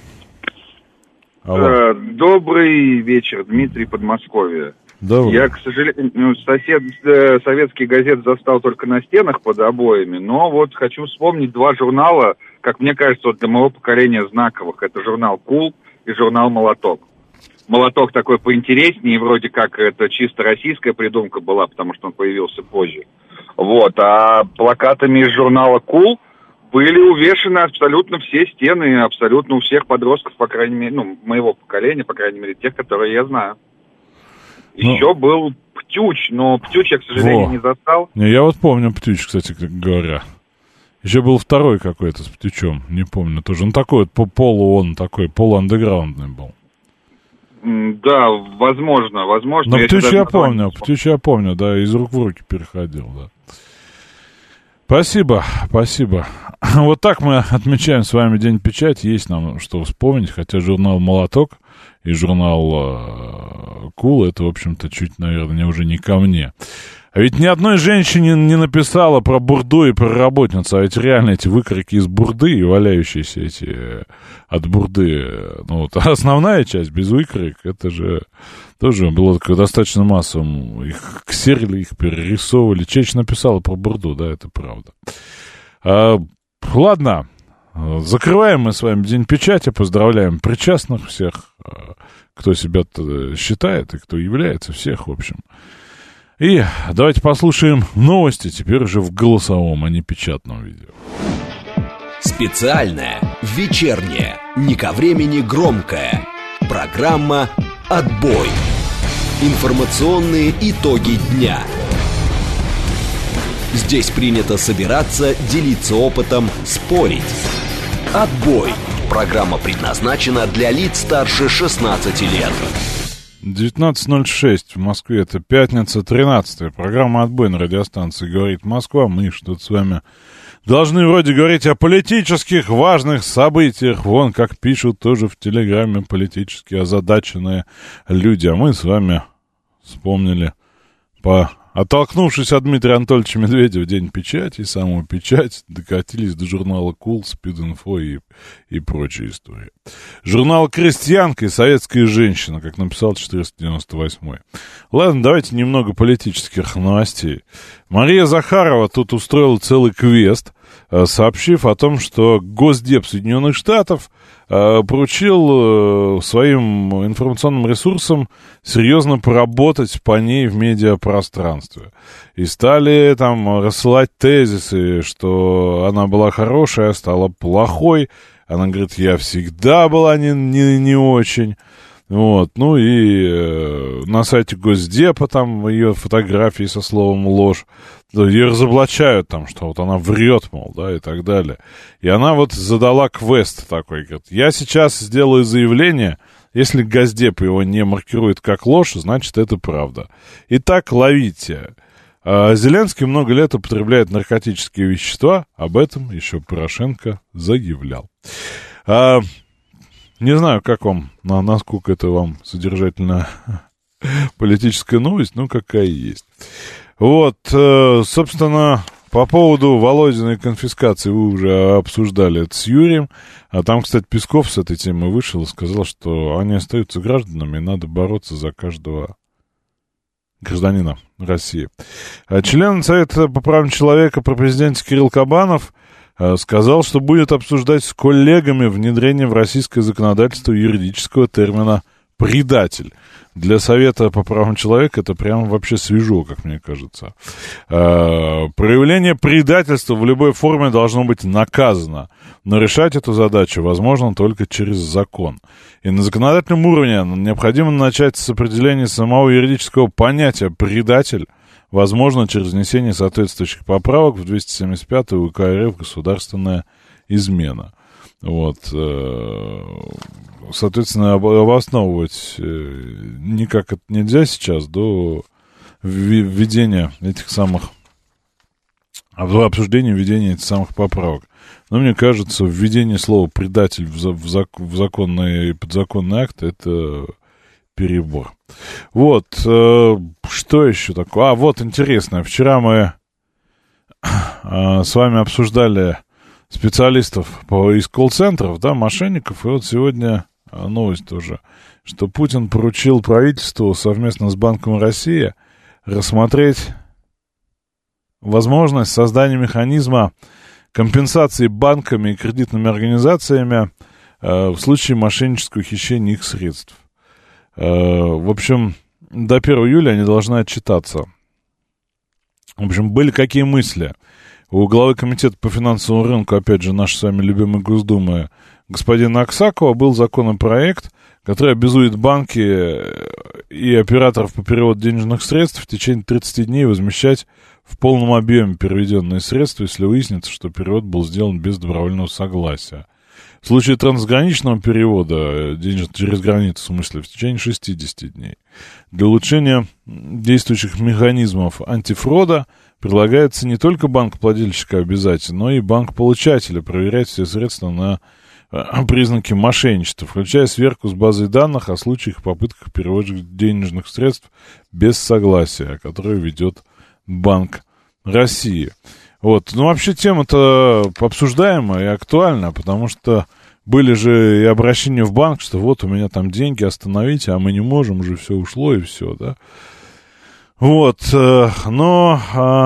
Алло. Добрый вечер, Дмитрий, Подмосковье. Добрый. Я, к сожалению, сосед, э, советские газеты застал только на стенах под обоями, но вот хочу вспомнить два журнала, как мне кажется, вот для моего поколения знаковых. Это журнал «Кул» и журнал «Молоток». «Молоток» такой поинтереснее, и вроде как это чисто российская придумка была, потому что он появился позже. Вот, а плакатами из журнала «Кул» были увешаны абсолютно все стены, абсолютно у всех подростков, по крайней мере, ну, моего поколения, по крайней мере, тех, которые я знаю. Еще ну, был «Птюч», но «Птюч» я, к сожалению, во. не застал. Не, я вот помню «Птюч», кстати говоря. Еще был второй какой-то с «Птючом», не помню тоже. Он такой вот, по полу он такой, полуандеграундный был. Да, возможно, возможно. Но «Птюч» я помню, «Птюч» я помню, да, из рук в руки переходил, да. Спасибо, спасибо. Вот так мы отмечаем с вами День печати. Есть нам что вспомнить, хотя журнал «Молоток» и журнал «Кул» это, в общем-то, чуть, наверное, уже не ко мне. А ведь ни одной женщине не написала про бурду и про работницу, а ведь реально эти выкройки из бурды и валяющиеся эти от бурды, ну вот основная часть без выкроек, это же тоже было достаточно массовым. Их ксерили, их перерисовывали. Чеч написала про бурду, да, это правда. А, ладно, закрываем мы с вами День печати, поздравляем причастных всех, кто себя считает и кто является, всех, в общем. И давайте послушаем новости, теперь уже в голосовом, а не печатном видео. Специальная, вечерняя, не ко времени громкая. Программа «Отбой». Информационные итоги дня. Здесь принято собираться, делиться опытом, спорить. «Отбой». Программа предназначена для лиц старше шестнадцати лет. девятнадцать ноль шесть в Москве, это пятница, тринадцатая. Программа «Отбой» на радиостанции «Говорит Москва». Мы что-то с вами должны вроде говорить о политических важных событиях. Вон, как пишут тоже в Телеграме политически озадаченные люди. А мы с вами вспомнили, по... оттолкнувшись от Дмитрия Анатольевича Медведева, День печати и саму печать, докатились до журнала «Кул», «Спид-инфо» и, и прочие истории. Журнал «Крестьянка» и «Советская женщина», как написал четыреста девяносто восьмой. Ладно, давайте немного политических новостей. Мария Захарова тут устроила целый квест, сообщив о том, что Госдеп Соединенных Штатов поручил своим информационным ресурсам серьезно поработать по ней в медиапространстве. И стали там рассылать тезисы, что она была хорошая, стала плохой. Она говорит, я всегда была не, не, не очень. Вот, ну и э, на сайте Госдепа там ее фотографии со словом ложь, ее разоблачают там, что вот она врет, мол, да, и так далее. И она вот задала квест такой, говорит, я сейчас сделаю заявление, если Госдеп его не маркирует как ложь, значит это правда. Итак, ловите. А Зеленский много лет употребляет наркотические вещества, об этом еще Порошенко заявлял. А... Не знаю, как вам, насколько это вам содержательная политическая новость, но какая есть. Вот, собственно, по поводу Володиной конфискации вы уже обсуждали это с Юрием. А там, кстати, Песков с этой темы вышел и сказал, что они остаются гражданами, и надо бороться за каждого гражданина России. Член Совета по правам человека при президенте Кирилл Кабанов сказал, что будет обсуждать с коллегами внедрение в российское законодательство юридического термина предатель. Для Совета по правам человека это прям вообще свежо, как мне кажется. Э, проявление предательства в любой форме должно быть наказано. Но решать эту задачу возможно только через закон. И на законодательном уровне необходимо начать с определения самого юридического понятия «предатель», возможно, через внесение соответствующих поправок в двести семьдесят пятую УК РФ «Государственная измена». Вот, соответственно, обосновывать никак это нельзя сейчас до введения этих самых, обсуждения введения этих самых поправок. Но мне кажется, введение слова «предатель» в, за, в, зак, в законный и подзаконный акт — это перебор. Вот, э, что еще такое? А, вот интересно, вчера мы э, с вами обсуждали специалистов по, из колл-центров, да, мошенников, и вот сегодня новость тоже, что Путин поручил правительству совместно с Банком России рассмотреть возможность создания механизма компенсации банками и кредитными организациями э, в случае мошеннического хищения их средств. Э, в общем, до первого июля они должны отчитаться. В общем, были какие мысли? У главы комитета по финансовому рынку, опять же, нашей с вами любимой Госдумы, господина Аксакова, был законопроект, который обязует банки и операторов по переводу денежных средств в течение тридцати дней возмещать в полном объеме переведенные средства, если выяснится, что перевод был сделан без добровольного согласия. В случае трансграничного перевода денег через границу, в смысле, в течение шестидесяти дней. Для улучшения действующих механизмов антифрода предлагается не только банк-плательщика обязать, но и банк-получателя проверять все средства на признаки мошенничества, включая сверку с базой данных о случаях попытках перевода денежных средств без согласия, которую ведет Банк России. Вот. Ну, вообще тема-то обсуждаемая и актуальна, потому что были же и обращения в банк, что вот у меня там деньги, остановите, а мы не можем, уже все ушло и все, да. Вот, но,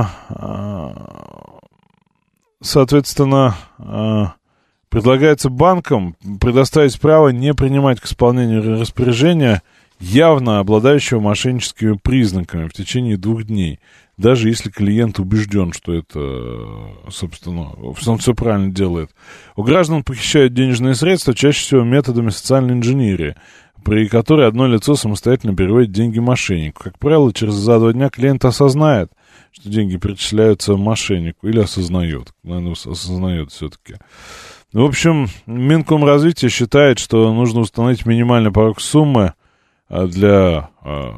соответственно, предлагается банкам предоставить право не принимать к исполнению распоряжения, явно обладающего мошенническими признаками в течение двух дней, даже если клиент убежден, что это, собственно, он все правильно делает. У граждан похищают денежные средства чаще всего методами социальной инженерии, при которой одно лицо самостоятельно переводит деньги мошеннику. Как правило, через за два дня клиент осознает, что деньги перечисляются мошеннику, или осознает, наверное, осознает все-таки. В общем, Минкомразвитие считает, что нужно установить минимальный порог суммы для а,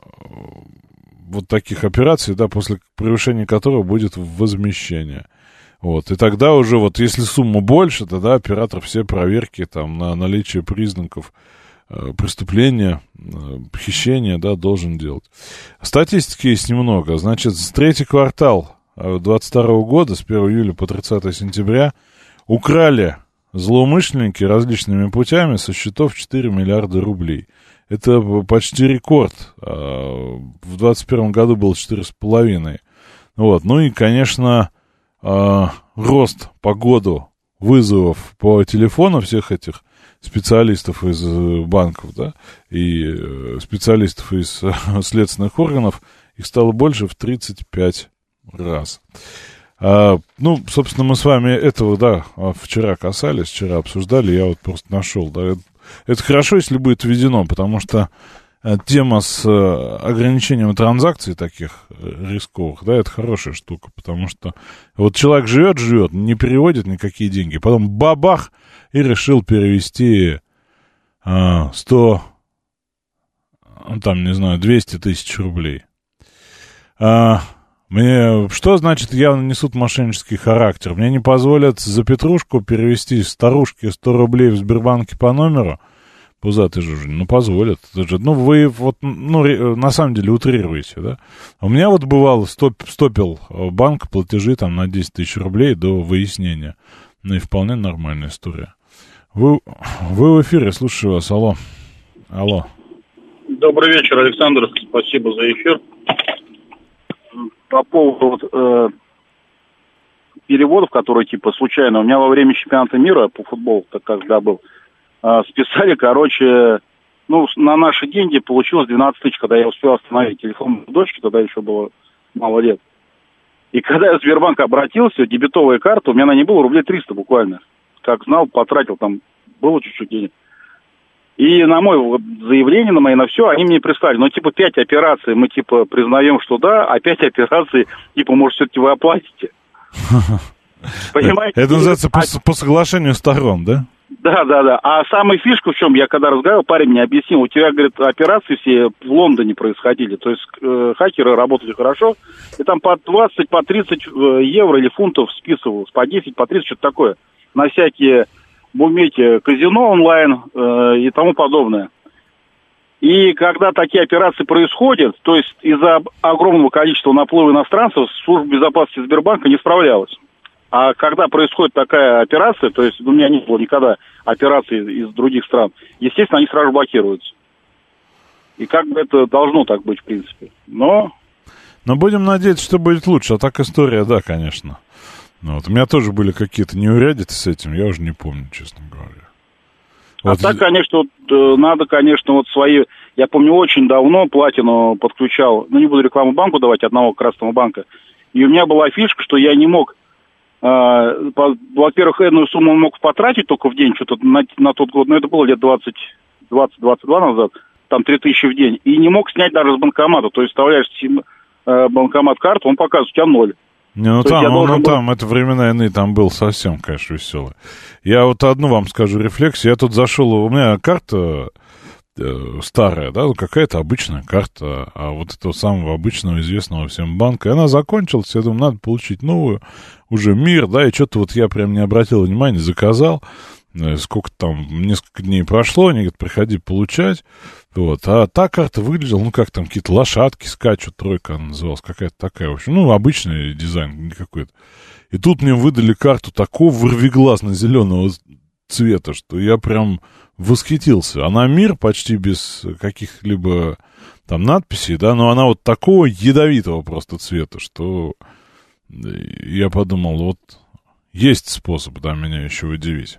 вот таких операций, да, после превышения которого будет возмещение. Вот, и тогда уже, вот, если сумма больше, тогда оператор все проверки там на наличие признаков э, преступления, э, хищения, да, должен делать. Статистики есть немного. Значит, с третий квартал двадцать второго года, с первого июля по тридцатое сентября, украли злоумышленники различными путями со счетов четыре миллиарда рублей. Это почти рекорд. В двадцать первом году было четыре с половиной. Вот. Ну и, конечно, рост по году вызовов по телефону всех этих специалистов из банков, да, и специалистов из следственных органов, их стало больше в тридцать пять раз. А, ну, собственно, мы с вами этого, да, вчера касались, вчера обсуждали, я вот просто нашел, да. Это хорошо, если будет введено, потому что тема с ограничением транзакций таких рисковых, да, это хорошая штука, потому что вот человек живет, живет, не переводит никакие деньги, потом бабах, и решил перевести а, сто, там, не знаю, двести тысяч рублей. А, мне, что значит явно несут мошеннический характер? Мне не позволят за петрушку перевести старушке сто рублей в Сбербанке по номеру? Пузатый же, ну, позволят. Это же, ну, вы вот, ну, на самом деле утрируете, да? У меня вот бывало, стоп, стопил банк платежи там на десять тысяч рублей до выяснения. Ну, и вполне нормальная история. Вы, вы в эфире, слушаю вас, алло. Алло. Добрый вечер, Александр, спасибо за эфир. По поводу вот, э, переводов, которые типа случайно, у меня во время чемпионата мира по футболу, так когда был, э, списали, короче, ну, на наши деньги получилось двенадцать тысяч, когда я успел остановить телефон дочки, тогда еще было мало лет. И когда я в Сбербанк обратился, дебетовая карта, у меня на ней было рублей триста буквально. Как знал, потратил, там было чуть-чуть денег. И на мое вот, заявление, на мои, на все, они мне прислали. Ну, типа, пять операций мы, типа, признаем, что да, а пять операций, типа, может, все-таки вы оплатите. Понимаете? Это называется по, по соглашению сторон, да? Да, да, да. А самая фишка в чем, я когда разговаривал, парень мне объяснил, у тебя, говорит, операции все в Лондоне происходили, то есть э, хакеры работали хорошо, и там по двадцать, по тридцать евро или фунтов списывалось, по десять, по тридцать, что-то такое, на всякие, бумеги, казино онлайн э, и тому подобное. И когда такие операции происходят, то есть из-за огромного количества наплыва иностранцев, служба безопасности Сбербанка не справлялась. А когда происходит такая операция, то есть у меня не было никогда операций из других стран, естественно, они сразу блокируются. И как бы это должно так быть, в принципе. Но... Но будем надеяться, что будет лучше. А так история, да, конечно. Ну, вот. У меня тоже были какие-то неурядицы с этим, я уже не помню, честно говоря. Вот. А так, конечно, вот, надо, конечно, вот свои... Я помню, очень давно платину подключал, ну, не буду рекламу банку давать, одного красного банка. И у меня была фишка, что я не мог... Во-первых, энную сумму он мог потратить только в день, что-то на, на тот год, но это было лет двадцать, двадцать, двадцать два назад, там три тысячи в день, и не мог снять даже с банкомата, то есть вставляешь э, банкомат карту, он показывает, у тебя ноль. Не, ну то там, ну, ну был... там, это времена иные, там был совсем, конечно, веселый. Я вот одну вам скажу рефлексию, я тут зашел, у меня карта э, старая, да, какая-то обычная карта, а вот этого самого обычного, известного всем банка, и она закончилась, я думаю, надо получить новую, уже мир, да, и что-то вот я прям не обратил внимания, заказал, сколько там, несколько дней прошло, они говорят, приходи получать, вот, а та карта выглядела, ну, как там, какие-то лошадки скачут, тройка она называлась, какая-то такая, в общем, ну, обычный дизайн какой-то. И тут мне выдали карту такого вырвиглазно-зеленого цвета, что я прям восхитился. Она мир почти без каких-либо там надписей, да, но она вот такого ядовитого просто цвета, что... Я подумал, вот есть способ, да, меня еще удивить.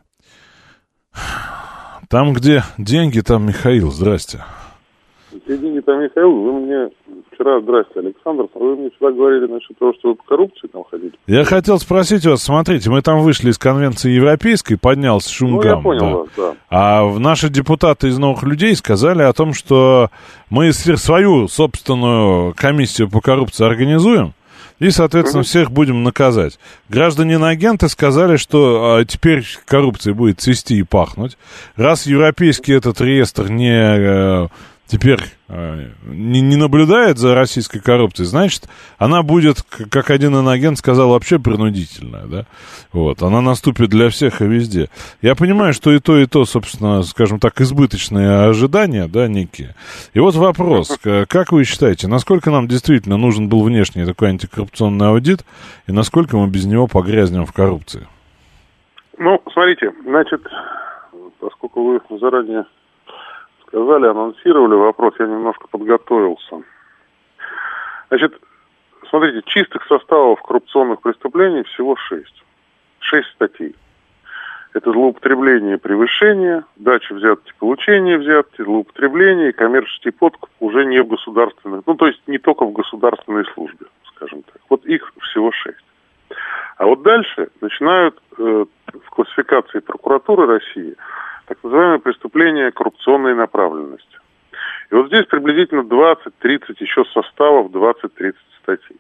Там, где деньги, там Михаил. Здрасте. Где деньги, там Михаил. Вы мне вчера, здрасте, Александр, вы мне вчера говорили насчет того, что вы по коррупции там ходите. Я хотел спросить вас, смотрите, мы там вышли из конвенции европейской, поднялся шум гам. Ну, я понял да. вас, да. А наши депутаты из новых людей сказали о том, что мы свою собственную комиссию по коррупции организуем, и, соответственно, угу. всех будем наказать. Граждане-агенты сказали, что а, теперь коррупция будет цвести и пахнуть. Раз европейский этот реестр не... А, теперь а, не, не наблюдает за российской коррупцией, значит, она будет, как один иноагент сказал, вообще принудительная, да? Вот, она наступит для всех и везде. Я понимаю, что и то, и то, собственно, скажем так, избыточные ожидания, да, некие. И вот вопрос, как вы считаете, насколько нам действительно нужен был внешний такой антикоррупционный аудит, и насколько мы без него погрязнем в коррупции? Ну, смотрите, значит, поскольку вы заранее сказали, анонсировали вопрос, я немножко подготовился. Значит, смотрите, чистых составов коррупционных преступлений всего шесть. Шесть статей. Это злоупотребление и превышение, дача взятки, получение взятки, злоупотребление и коммерческий подкуп уже не в государственной, ну, то есть не только в государственной службе, скажем так. Вот их всего шесть. А вот дальше начинают э, в классификации прокуратуры России так называемые преступления коррупционной направленности. И вот здесь приблизительно двадцать-тридцать еще составов, двадцать-тридцать статей.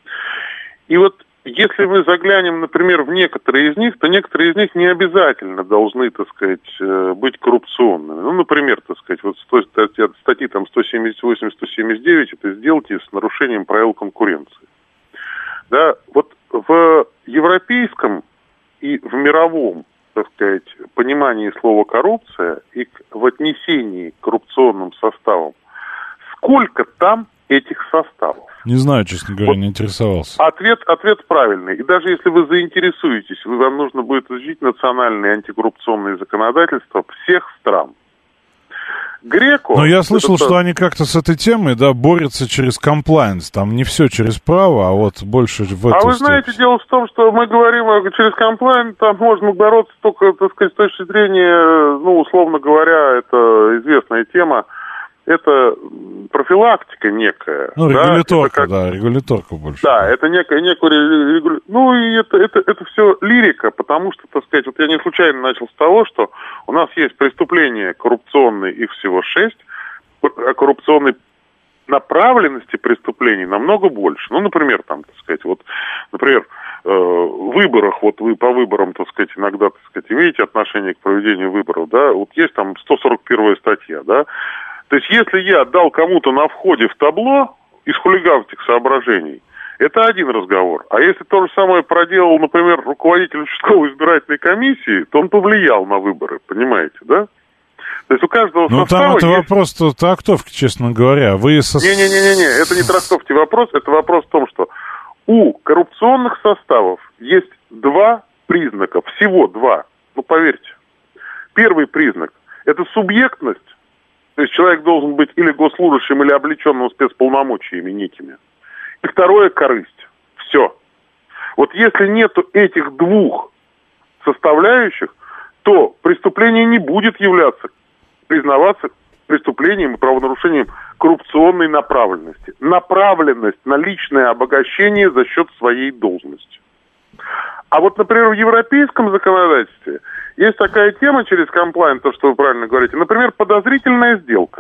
И вот если мы заглянем, например, в некоторые из них, то некоторые из них не обязательно должны, так сказать, быть коррупционными. Ну, например, так сказать, вот статьи, статьи там сто семьдесят восемь - сто семьдесят девять это сделки с нарушением правил конкуренции. Да, вот в европейском и в мировом, так сказать, понимании слова коррупция и в отнесении к коррупционным составам, сколько там этих составов? Не знаю, честно говоря, вот не интересовался. Ответ, ответ правильный. И даже если вы заинтересуетесь, вам нужно будет изучить национальные антикоррупционные законодательства всех стран. Греко... Но я слышал, это... что они как-то с этой темой, да, борются через комплайнс. Там не все через право, а вот больше в эту А вы знаете, степь. дело в том, что мы говорим через комплайнс, там можно бороться только, так сказать, с точки зрения, ну, условно говоря, это известная тема, это профилактика некая. Ну, да? регуляторка, как... да, регуляторка больше. Да, это некая, некая регуля... Ну, и это, это, это все лирика, потому что, так сказать, вот я не случайно начал с того, что у нас есть преступления коррупционные, их всего шесть, а коррупционной направленности преступлений намного больше. Ну, например, там, так сказать, вот, например, э, в выборах, вот вы по выборам, так сказать, иногда, так сказать, имеете отношение к проведению выборов, да, вот есть там сто сорок первая статья, да, то есть если я дал кому-то на входе в табло из хулиганских соображений, это один разговор. А если то же самое проделал, например, руководитель участковой избирательной комиссии, то он повлиял на выборы, понимаете, да? То есть у каждого Ну, состава там это есть... вопрос трактовки, честно говоря. Вы со... Не-не-не, это не трактовки вопрос, это вопрос в том, что у коррупционных составов есть два признака, всего два, ну, поверьте. Первый признак – это субъектность, то есть человек должен быть или госслужащим, или облеченным спецполномочиями некими. И второе – корысть. Все. Вот если нету этих двух составляющих, то преступление не будет являться, признаваться преступлением и правонарушением коррупционной направленности. Направленность на личное обогащение за счет своей должности. А вот, например, в европейском законодательстве есть такая тема через комплайн, то, что вы правильно говорите, например, подозрительная сделка.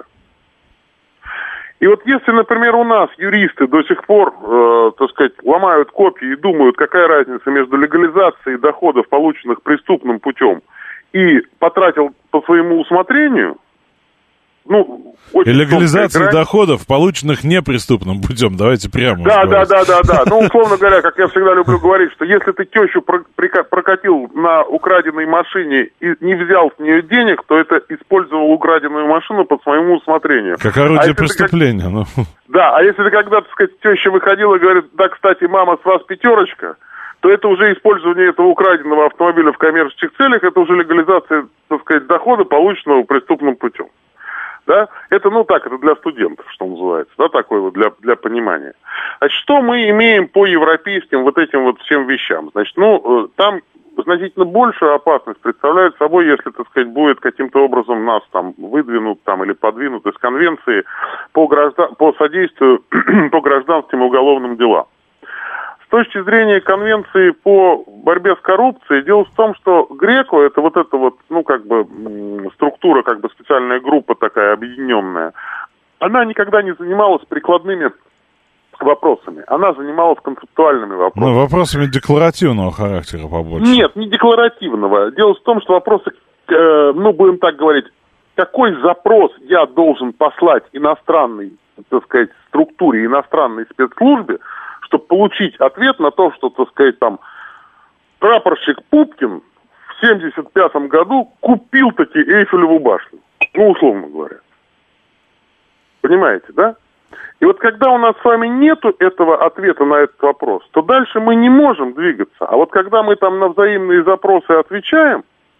И вот если, например, у нас юристы до сих пор, э, так сказать, ломают копья и думают, какая разница между легализацией доходов, полученных преступным путем, и потратил по своему усмотрению, ну, очень... И легализация доходов, полученных непреступным путем, давайте прямо. Да, да, да, да, да. Ну, условно говоря, как я всегда люблю говорить, что если ты тещу прокатил на украденной машине и не взял с нее денег, то это использовал украденную машину по своему усмотрению. Как орудие а преступления. Как... Ну. Да, а если ты когда, так сказать, теща выходила и говорит, да, кстати, мама, с вас пятерочка, то это уже использование этого украденного автомобиля в коммерческих целях, это уже легализация, так сказать, дохода, полученного преступным путем. Да, это, ну так, это для студентов, что называется, да, такое вот для, для понимания. Значит, что мы имеем по европейским вот этим вот всем вещам? Значит, ну, там значительно большую опасность представляет собой, если, так сказать, будет каким-то образом нас там выдвинут там или подвинут из конвенции по, граждан, по содействию по гражданским и уголовным делам. С точки зрения конвенции по борьбе с коррупцией, дело в том, что Греко, это вот эта вот, ну, как бы, структура, как бы специальная группа такая объединенная, она никогда не занималась прикладными вопросами, она занималась концептуальными вопросами. Ну, вопросами декларативного характера побольше. Нет, не декларативного. Дело в том, что вопросы, э, ну, будем так говорить, какой запрос я должен послать иностранной, так сказать, структуре, иностранной спецслужбе, чтобы получить ответ на то, что, так сказать, там, прапорщик Пупкин в семьдесят пятом году купил-таки Эйфелеву башню. Ну, условно говоря. Понимаете, да? И вот когда у нас с вами нету этого ответа на этот вопрос, то дальше мы не можем двигаться. А вот когда мы там на взаимные запросы отвечаем,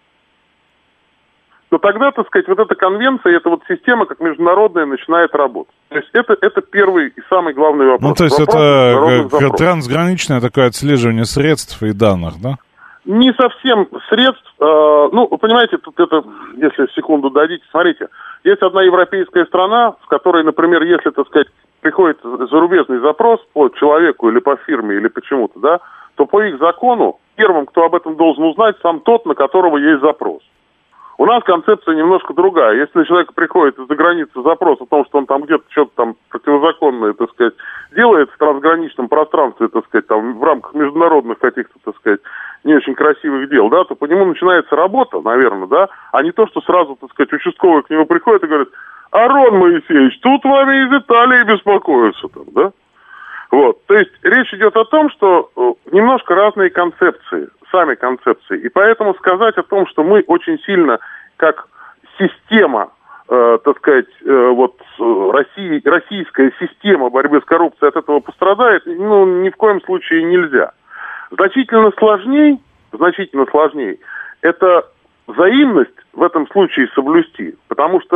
то тогда, так сказать, вот эта конвенция, эта вот система, как международная, начинает работать. То есть это, это первый и самый главный вопрос. Ну, то есть вопрос это трансграничное такое отслеживание средств и данных, да? Не совсем средств. Э, ну, вы понимаете, тут это, если секунду дадите, смотрите, есть одна европейская страна, в которой, например, если, так сказать, приходит зарубежный запрос по человеку или по фирме, или почему-то, да, то по их закону первым, кто об этом должен узнать, сам тот, на которого есть запрос. У нас концепция немножко другая. Если на человека приходит из-за границы запрос о том, что он там где-то что-то там противозаконное, так сказать, делает в трансграничном пространстве, так сказать, там в рамках международных каких-то, так сказать, не очень красивых дел, да, то по нему начинается работа, наверное, да, а не то, что сразу, так сказать, участковый к нему приходит и говорит: Арон Моисеевич, тут вами из Италии беспокоятся там, да. Вот, то есть речь идет о том, что немножко разные концепции, сами концепции, и поэтому сказать о том, что мы очень сильно, как система, э, так сказать, э, вот Россия, российская система борьбы с коррупцией от этого пострадает, ну, ни в коем случае нельзя. Значительно сложней, значительно сложней, это взаимность в этом случае соблюсти, потому что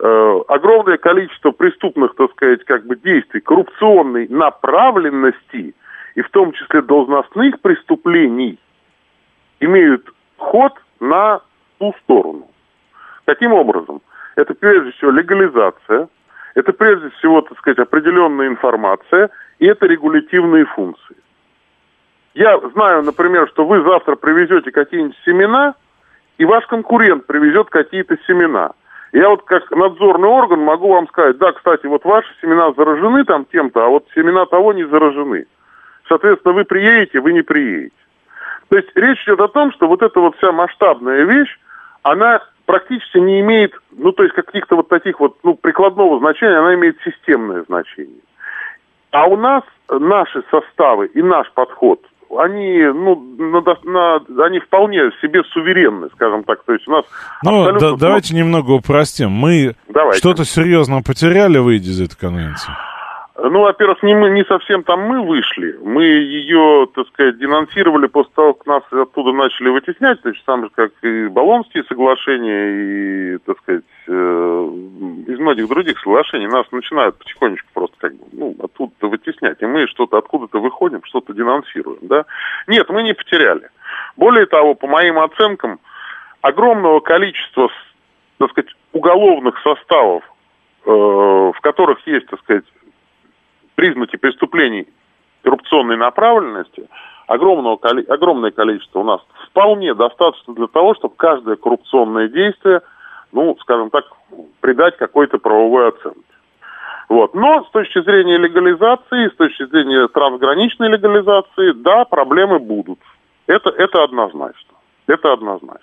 э, огромное количество преступных, так сказать, как бы действий, коррупционной направленности, и в том числе должностных преступлений, имеют ход на ту сторону. Каким образом? Это прежде всего легализация, это прежде всего, так сказать, определенная информация, и это регулятивные функции. Я знаю, например, что вы завтра привезете какие-нибудь семена, и ваш конкурент привезет какие-то семена. Я вот как надзорный орган могу вам сказать, да, кстати, вот ваши семена заражены там тем-то, а вот семена того не заражены. Соответственно, вы приедете, вы не приедете. То есть речь идет о том, что вот эта вот вся масштабная вещь, она практически не имеет, ну, то есть каких-то вот таких вот, ну, прикладного значения, она имеет системное значение. А у нас наши составы и наш подход, они, ну, на, на, они вполне себе суверенны, скажем так. То есть у нас ну, абсолютно... да, давайте немного упростим. Мы давайте. Что-то серьезно потеряли, выйдя из этой конвенции? Ну, во-первых, не, мы, не совсем там мы вышли. Мы ее, так сказать, денонсировали после того, как нас оттуда начали вытеснять. То есть, сам же, как и Болонские соглашения, и, так сказать, э, из многих других соглашений нас начинают потихонечку просто как бы, ну, оттуда вытеснять. И мы что-то откуда-то выходим, что-то денонсируем, да. Нет, мы не потеряли. Более того, по моим оценкам, огромного количества, так сказать, уголовных составов, э, в которых есть, так сказать, признаки преступлений коррупционной направленности, огромного, огромное количество у нас вполне достаточно для того, чтобы каждое коррупционное действие, ну, скажем так, придать какой-то правовой оценке. Вот. Но с точки зрения легализации, с точки зрения трансграничной легализации, да, проблемы будут. Это, это однозначно. Это однозначно.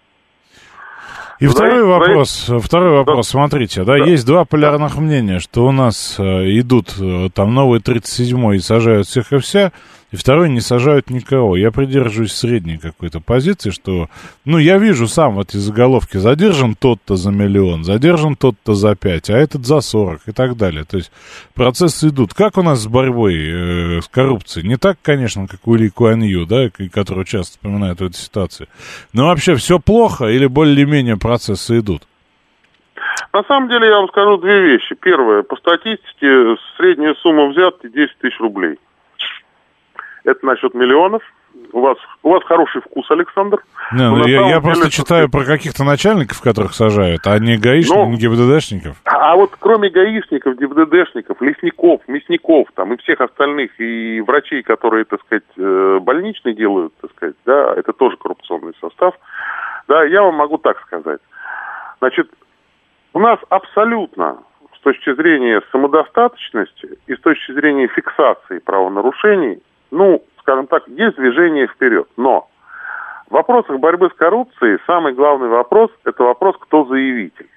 И второй вопрос, второй вопрос, да. Смотрите, да, да, есть два полярных мнения, что у нас э, идут э, там новые тридцать седьмой и сажают всех и вся, и второй не сажают никого. Я придерживаюсь средней какой-то позиции, что, ну, я вижу сам в этой заголовке, задержан тот-то за миллион, задержан тот-то за пять, а этот за сорок и так далее. То есть процессы идут. Как у нас с борьбой э, с коррупцией? Не так, конечно, как у Ли Куан Ю, да, который часто вспоминает в этой ситуации. Но вообще все плохо или более-менее процессы идут? На самом деле я вам скажу две вещи. Первое, по статистике средняя сумма взятки десять тысяч рублей. Это насчет миллионов. У вас, у вас хороший вкус, Александр. Не, ну, я я деле, просто читаю про каких-то начальников, которых сажают, а не гаишников, не ГИБДДшников. А, а вот кроме гаишников, ГИБДДшников, лесников, мясников, там, и всех остальных, и врачей, которые, так сказать, больничные делают, так сказать, да, это тоже коррупционный состав. Да, я вам могу так сказать. Значит, у нас абсолютно с точки зрения самодостаточности и с точки зрения фиксации правонарушений, ну, скажем так, есть движение вперед. Но в вопросах борьбы с коррупцией самый главный вопрос – это вопрос, кто заявитель.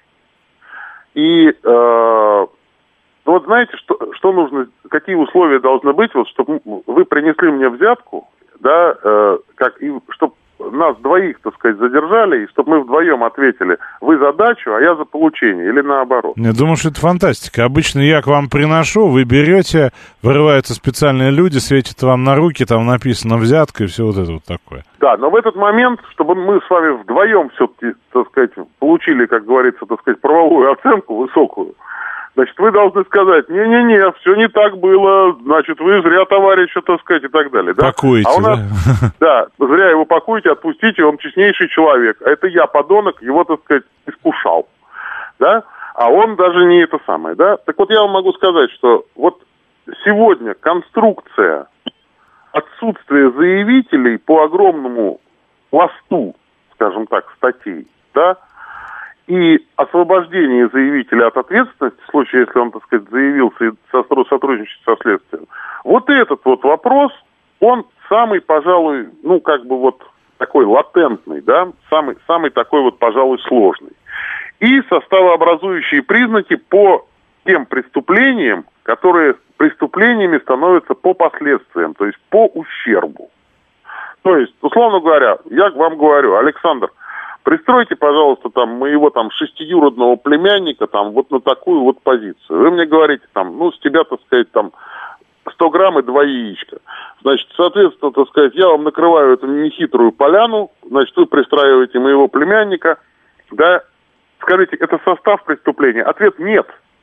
И э, ну вот знаете, что, что нужно, какие условия должны быть, вот, чтобы вы принесли мне взятку, да, э, как, и чтобы нас двоих, так сказать, задержали, и чтобы мы вдвоем ответили, вы за дачу, а я за получение, или наоборот. Я думаю, что это фантастика. Обычно я к вам приношу, вы берете, вырываются специальные люди, светят вам на руки, там написано взятка и все вот это вот такое. Да, но в этот момент, чтобы мы с вами вдвоем все-таки, так сказать, получили, как говорится, так сказать, правовую оценку высокую, значит, вы должны сказать, не-не-не, все не так было, значит, вы зря, товарищ, так сказать, и так далее. Да? Пакуете, а у нас, да? Да, зря его пакуете, отпустите, он честнейший человек. А это я, подонок, его, так сказать, искушал. Да? А он даже не это самое, да? Так вот, я вам могу сказать, что вот сегодня конструкция отсутствия заявителей по огромному пласту, скажем так, статей, да, и освобождение заявителя от ответственности, в случае, если он, так сказать, заявился и сотрудничает со следствием, вот этот вот вопрос, он самый, пожалуй, ну, как бы вот такой латентный, да, самый, самый такой вот, пожалуй, сложный. И составообразующие признаки по тем преступлениям, которые преступлениями становятся по последствиям, то есть по ущербу. То есть, условно говоря, я вам говорю, Александр, пристройте, пожалуйста, там, моего там шестиюродного племянника там вот на такую вот позицию. Вы мне говорите, там, ну, с тебя, так сказать, там, сто грамм и два яичка. Значит, соответственно, так сказать, я вам накрываю эту нехитрую поляну, значит, вы пристраиваете моего племянника, да, с скажите, это состав преступления? Ответ нет.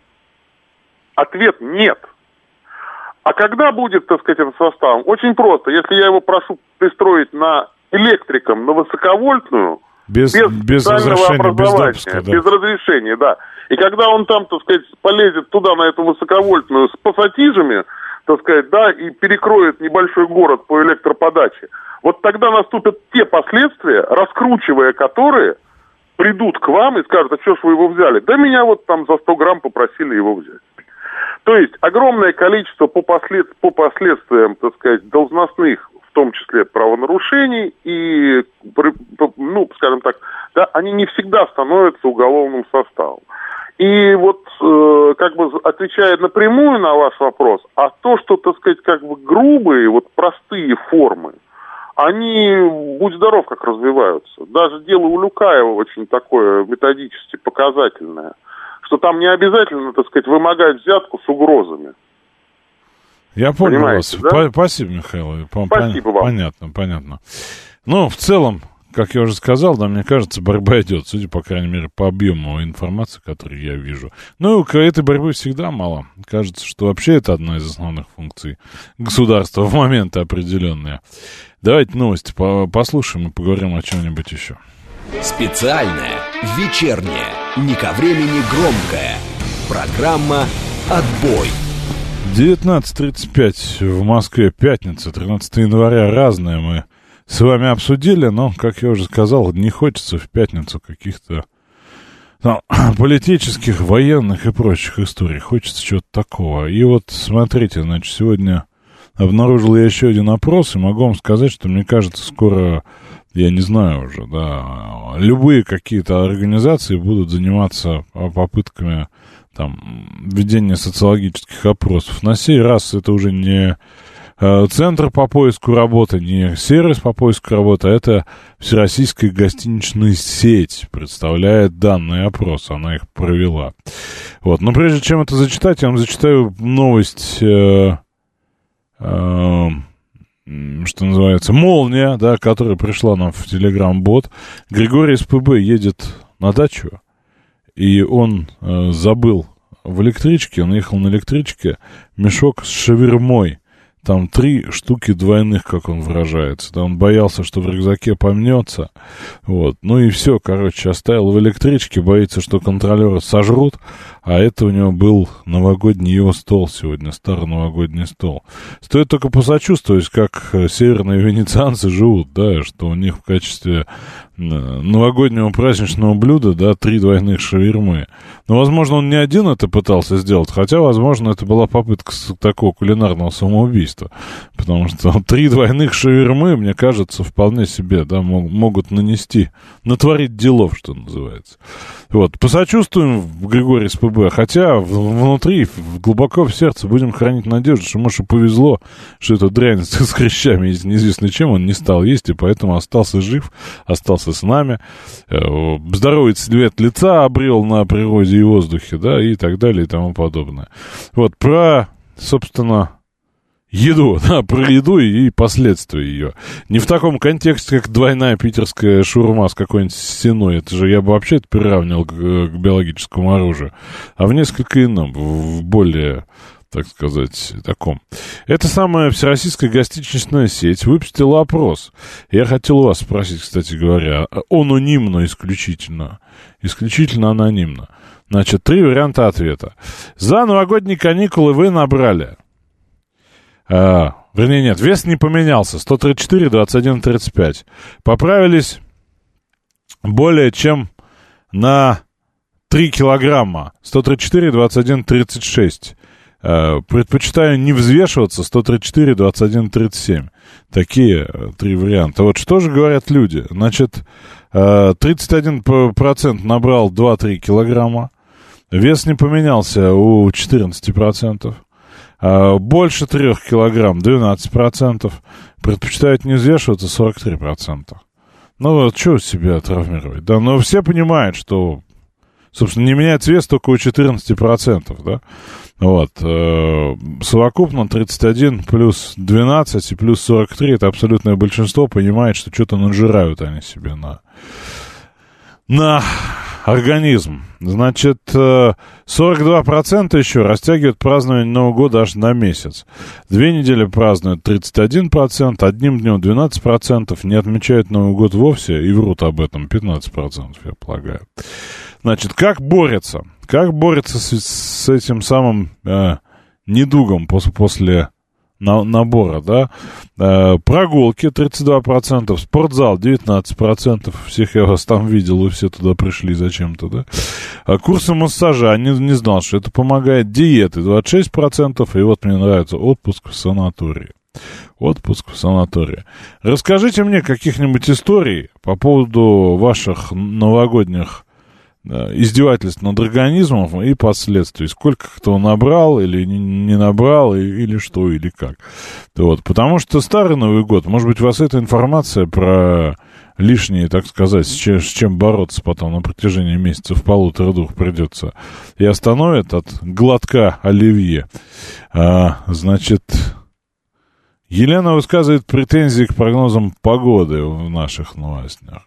Ответ нет. А когда будет, так сказать, этот состав? Очень просто. Если я его прошу пристроить на электриком, на высоковольтную, без, без, без специального образования, без, допуска, да. без разрешения, да. И когда он там, так сказать, полезет туда, на эту высоковольтную, с пассатижами, так сказать, да, и перекроет небольшой город по электроподаче, вот тогда наступят те последствия, раскручивая которые, придут к вам и скажут, а что ж вы его взяли? Да меня вот там за сто грамм попросили его взять. То есть огромное количество по, послед... по последствиям, так сказать, должностных, в том числе правонарушений, и, ну, скажем так, да, они не всегда становятся уголовным составом. И вот, э, как бы отвечая напрямую на ваш вопрос, а то, что, так сказать, как бы грубые, вот простые формы, они, будь здоров, как развиваются. Даже дело у Люкаева очень такое методически показательное, что там не обязательно, так сказать, вымогать взятку с угрозами. Я понял вас. Да? Спасибо, Михаил. Спасибо вам. Понятно, понятно. Ну, в целом, как я уже сказал, да, мне кажется, борьба идет, судя, по крайней мере, по объему информации, которую я вижу. Ну, этой борьбы всегда мало. Кажется, что вообще это одна из основных функций государства в моменты определенные. Давайте новости послушаем и поговорим о чем-нибудь еще. Специальная, вечерняя, не ко времени громкая. Программа «Отбой». девятнадцать тридцать пять в Москве, пятница, тринадцатого января. Разное мы с вами обсудили, но, как я уже сказал, не хочется в пятницу каких-то там, политических, военных и прочих историй. Хочется чего-то такого. И вот, смотрите, значит, сегодня обнаружил я еще один опрос, и могу вам сказать, что, мне кажется, скоро, я не знаю уже, да, любые какие-то организации будут заниматься попытками там ведения социологических опросов. На сей раз это уже не центр по поиску работы, не сервис по поиску работы, а это Всероссийская гостиничная сеть представляет данный опрос, она их провела. Вот, но прежде чем это зачитать, я вам зачитаю новость, э, э, что называется, молния, да, которая пришла нам в Телеграм-бот. Григорий из ПБ едет на дачу, и он э, забыл в электричке, он ехал на электричке, мешок с шавермой. Там три штуки двойных, как он выражается. Да, он боялся, что в рюкзаке помнется. Вот. Ну и все, короче, оставил в электричке, боится, что контролеры сожрут. А это у него был новогодний его стол сегодня, старый новогодний стол. Стоит только посочувствовать, как северные венецианцы живут, да, что у них в качестве новогоднего праздничного блюда, да, три двойных шавермы. Но, возможно, он не один это пытался сделать, хотя, возможно, это была попытка такого кулинарного самоубийства, потому что три двойных шавермы, мне кажется, вполне себе, да, мог, могут нанести, натворить делов, что называется. Вот, посочувствуем Григорий с ПБ, хотя внутри, глубоко в сердце будем хранить надежду, что, может, и повезло, что эта дрянь с хрящами, неизвестно чем, он не стал есть, и поэтому остался жив, остался с нами, здоровый цвет лица обрел на природе и воздухе, да, и так далее, и тому подобное. Вот, про, собственно, еду, да, про еду и последствия ее. Не в таком контексте, как двойная питерская шаурма с какой-нибудь стеной, это же я бы вообще это приравнивал к, к биологическому оружию, а в несколько ином, в более, так сказать, таком. Эта самая Всероссийская гостиничная сеть выпустила опрос. Я хотел у вас спросить, кстати говоря, анонимно исключительно, исключительно анонимно. Значит, три варианта ответа. За новогодние каникулы вы набрали... А, вернее, нет, вес не поменялся. сто тридцать четыре, двадцать один, тридцать пять. Поправились более чем на три килограмма. сто тридцать четыре, двадцать один, тридцать шесть. А, предпочитаю не взвешиваться. сто тридцать четыре, двадцать один, тридцать семь. Такие а, три варианта. Вот что же говорят люди? Значит, а, тридцать один процент набрал два-три килограмма. Вес не поменялся у четырнадцать процентов. Больше трех килограмм, двенадцать процентов. Предпочитают не взвешиваться, сорок три процента. Ну вот, что себя травмировать? Да, но все понимают, что, собственно, не меняется вес только у четырнадцать процентов, да? Вот. Совокупно тридцать один плюс двенадцать и плюс сорок три, это абсолютное большинство понимает, что что-то нажирают они себе на... на организм. Значит, сорок два процента еще растягивают празднование Нового года аж на месяц. Две недели празднуют тридцать один процент, одним днем двенадцать процентов, не отмечают Новый год вовсе и врут об этом пятнадцать процентов, я полагаю. Значит, как борется? Как борется с, с этим самым э, недугом после, после на, набора, да? Э, прогулки тридцать два процента, спортзал девятнадцать процентов, всех я вас там видел, вы все туда пришли зачем-то, да? А курсы массажа, не, не знал, что это помогает, диеты двадцать шесть процентов, и вот мне нравится отпуск в санатории. Отпуск в санатории. Расскажите мне каких-нибудь историй по поводу ваших новогодних издевательств над организмом и последствий. Сколько кто набрал или не набрал, или что, или как. Вот. Потому что старый Новый год, может быть, у вас эта информация про лишние, так сказать, с чем, с чем бороться потом на протяжении месяцев полутора-двух придется, и остановит от глотка оливье. А, значит... Елена высказывает претензии к прогнозам погоды в наших новостях,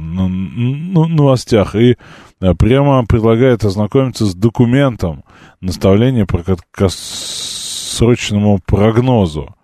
новостях и прямо предлагает ознакомиться с документом наставления по краткосрочному прогнозу.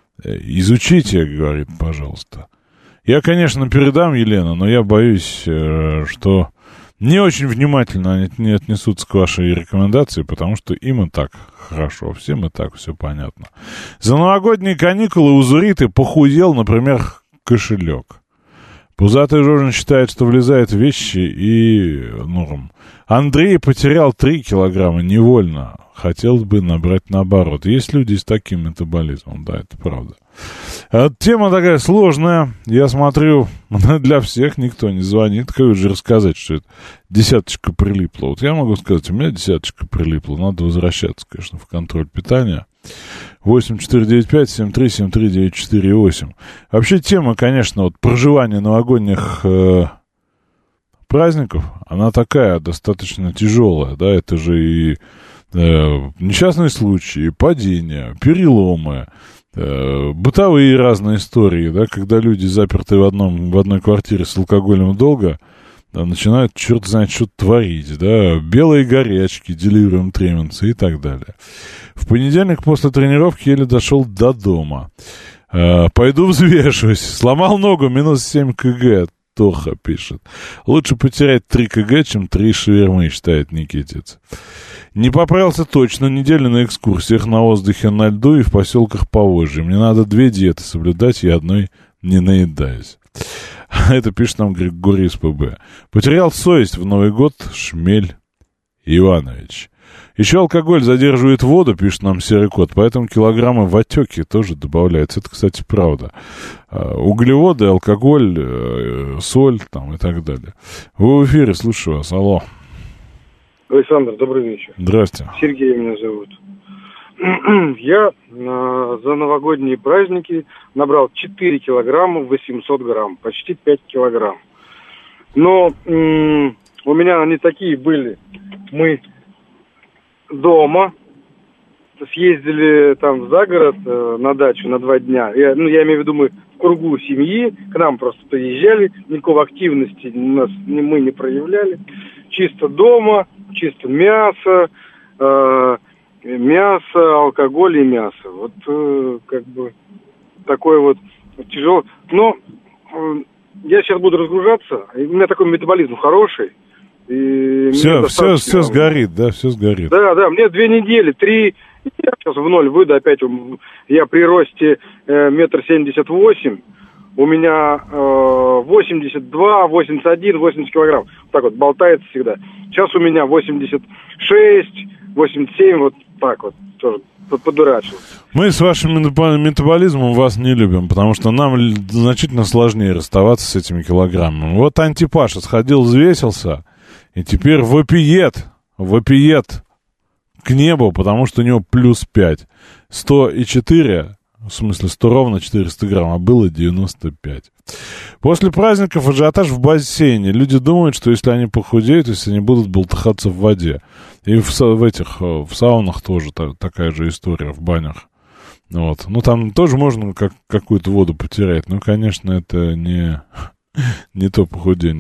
Изучите, говорит, пожалуйста. Я, конечно, передам, Елена, но я боюсь, что не очень внимательно они не отнесутся к вашей рекомендации, потому что им и так хорошо, всем и так все понятно. За новогодние каникулы у Зуриты похудел, например, кошелек. Пузатый Жожин считает, что влезает в вещи и норм. Андрей потерял три килограмма невольно. Хотел бы набрать наоборот. Есть люди с таким метаболизмом, да, это правда. А тема такая сложная. Я смотрю, для всех никто не звонит. Как же рассказать, что это десяточка прилипла? Вот я могу сказать, у меня десяточка прилипла. Надо возвращаться, конечно, в контроль питания. восемь четыре девять пять семь три семь три девять четыре восемь. Вообще тема, конечно, вот проживание новогодних э, праздников, она такая достаточно тяжелая, да, это же и э, несчастные случаи, падения, переломы, э, бытовые разные истории, да, когда люди заперты в, одном, в одной квартире с алкоголем долго, да, начинают черт знает что творить, да, белые горячки, делириум тременса и так далее. В понедельник после тренировки еле дошел до дома. Э, пойду взвешиваюсь. Сломал ногу, минус семь килограмм. Тоха пишет. Лучше потерять три килограмма, чем три шавермы, считает Никитец. Не поправился точно. Неделю на экскурсиях на воздухе, на льду и в поселках Поволжья. Мне надо две диеты соблюдать, и одной не наедаюсь. Это пишет нам Григорий из ПБ. Потерял совесть в Новый год Шмель Иванович. Еще алкоголь задерживает воду, пишет нам Серый Кот, поэтому килограммы в отеке тоже добавляются. Это, кстати, правда. Углеводы, алкоголь, соль там и так далее. Вы в эфире, слушаю вас. Алло. Александр, добрый вечер. Здрасте. Сергей меня зовут. Я э, за новогодние праздники набрал четыре килограмма восемьсот грамм, почти пять килограмм. Но э, у меня они такие были. Мы дома съездили там за город э, на дачу на два дня. Я, ну, я имею в виду, мы в кругу семьи, к нам просто приезжали, никакой активности у нас не, мы не проявляли. Чисто дома, чисто мясо, э, мясо, алкоголь и мясо. Вот э, как бы такое вот тяжело. Но э, я сейчас буду разгружаться. У меня такой метаболизм хороший. И все, все, все сгорит, да, все сгорит. Да, да, мне две недели, три, я сейчас в ноль выйду опять. Я при росте э, метр семьдесят восемь, у меня э, восемьдесят два, восемьдесят один, восемьдесят килограмм. Вот так вот болтается всегда. Сейчас у меня восемьдесят шесть, восемьдесят семь, вот так вот тоже подурачил. Мы с вашим метаболизмом вас не любим, потому что нам значительно сложнее расставаться с этими килограммами. Вот Антипаша сходил, взвесился, и теперь вопиет, вопиет к небу, потому что у него плюс пять. сто четыре, в смысле сто ровно четыреста грамм, а было девяносто пять. После праздников ажиотаж в бассейне. Люди думают, что если они похудеют, если они будут болтыхаться в воде. И в, в этих, в саунах тоже та, такая же история, в банях. Вот. Ну, там тоже можно как, какую-то воду потерять. Но, конечно, это не, не то похудение.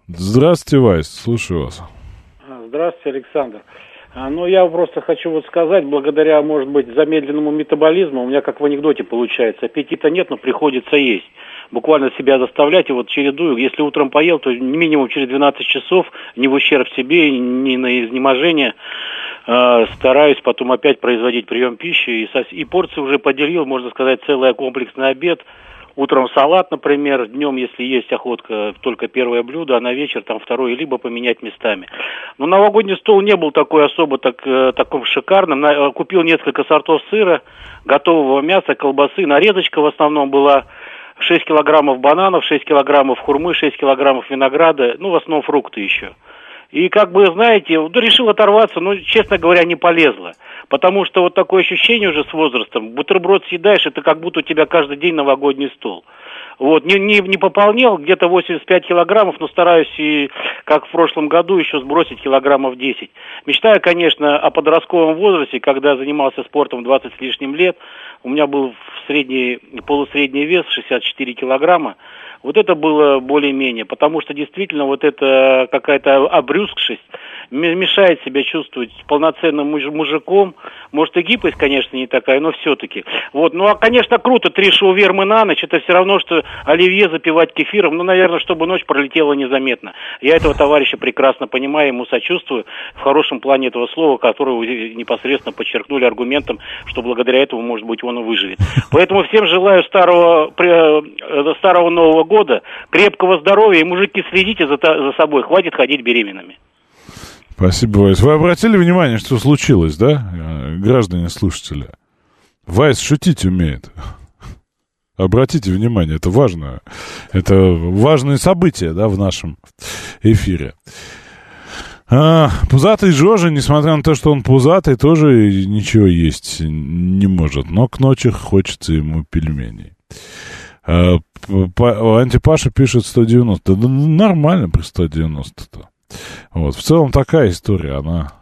Здравствуйте, Вайс, слушаю вас. Здравствуйте, Александр. Ну, я просто хочу вот сказать, благодаря, может быть, замедленному метаболизму, у меня как в анекдоте получается, аппетита нет, но приходится есть. Буквально себя заставлять, и вот чередую, если утром поел, то минимум через двенадцать часов, не в ущерб себе, не на изнеможение, э, стараюсь потом опять производить прием пищи, и, со, и порции уже поделил, можно сказать, целый комплексный обед. Утром салат, например, днем, если есть охотка, только первое блюдо, а на вечер там второе, либо поменять местами. Но новогодний стол не был такой особо так, э, таким шикарным. На, купил несколько сортов сыра, готового мяса, колбасы, нарезочка в основном была, шесть килограммов бананов, шесть килограммов хурмы, шесть килограммов винограда, ну, в основном фрукты еще. И как бы, знаете, ну, решил оторваться, но, честно говоря, не полезло. Потому что вот такое ощущение уже с возрастом, бутерброд съедаешь, это как будто у тебя каждый день новогодний стол. Вот, не, не, не пополнел, где-то восемьдесят пять килограммов, но стараюсь, и, как в прошлом году, еще сбросить килограммов десять. Мечтаю, конечно, о подростковом возрасте, когда занимался спортом двадцать с лишним лет. У меня был средний, полусредний вес шестьдесят четыре килограмма. Вот это было более-менее, потому что действительно вот это какая-то обрюзгшесть мешает себя чувствовать полноценным мужиком. Может, и гибкость, конечно, не такая, но все-таки. Вот. Ну, а, конечно, круто, три шаурмы на ночь, это все равно, что оливье запивать кефиром, ну, наверное, чтобы ночь пролетела незаметно. Я этого товарища прекрасно понимаю, ему сочувствую, в хорошем плане этого слова, которое вы непосредственно подчеркнули аргументом, что благодаря этому, может быть, он и выживет. Поэтому всем желаю старого, старого Нового года, крепкого здоровья, и, мужики, следите за, за собой, хватит ходить беременными. Спасибо, Вайс. Вы обратили внимание, что случилось, да, граждане-слушатели? Вайс шутить умеет. Обратите внимание, это важно. Это важные события, да, в нашем эфире. А, пузатый Жожа, несмотря на то, что он пузатый, тоже ничего есть не может. Но к ночи хочется ему пельменей. А, Антипаша пишет сто девяносто. Да нормально при сто девяносто-то. Вот, в целом такая история, она...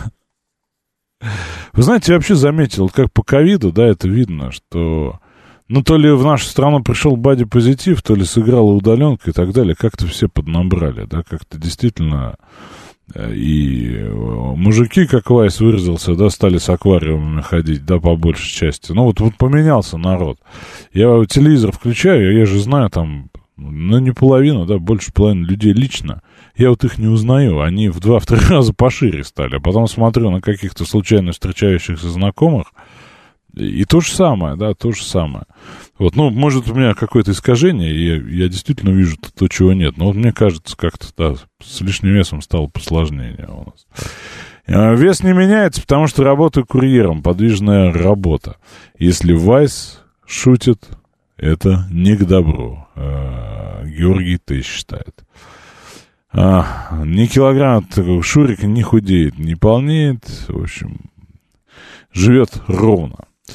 Вы знаете, я вообще заметил, как по ковиду, да, это видно, что... Ну, то ли в нашу страну пришел бади-позитив, то ли сыграла удаленка и так далее. Как-то все поднабрали, да, как-то действительно... И мужики, как Вайс выразился, да, стали с аквариумами ходить, да, по большей части. Ну, вот, вот поменялся народ. Я телевизор включаю, я же знаю там, ну, не половину, да, больше половины людей лично. Я вот их не узнаю, они в два-три раза пошире стали. А потом смотрю на каких-то случайно встречающихся знакомых, и то же самое, да, то же самое. Вот, ну, может, у меня какое-то искажение, и я, я действительно вижу то, то, чего нет. Но вот мне кажется, как-то, да, с лишним весом стало посложнее у нас. Вес не меняется, потому что работаю курьером, подвижная работа. Если Вайс шутит, это не к добру. Георгий Т. считает. А, ни килограмм такого Шурика не худеет, не полнеет, в общем, живет ровно.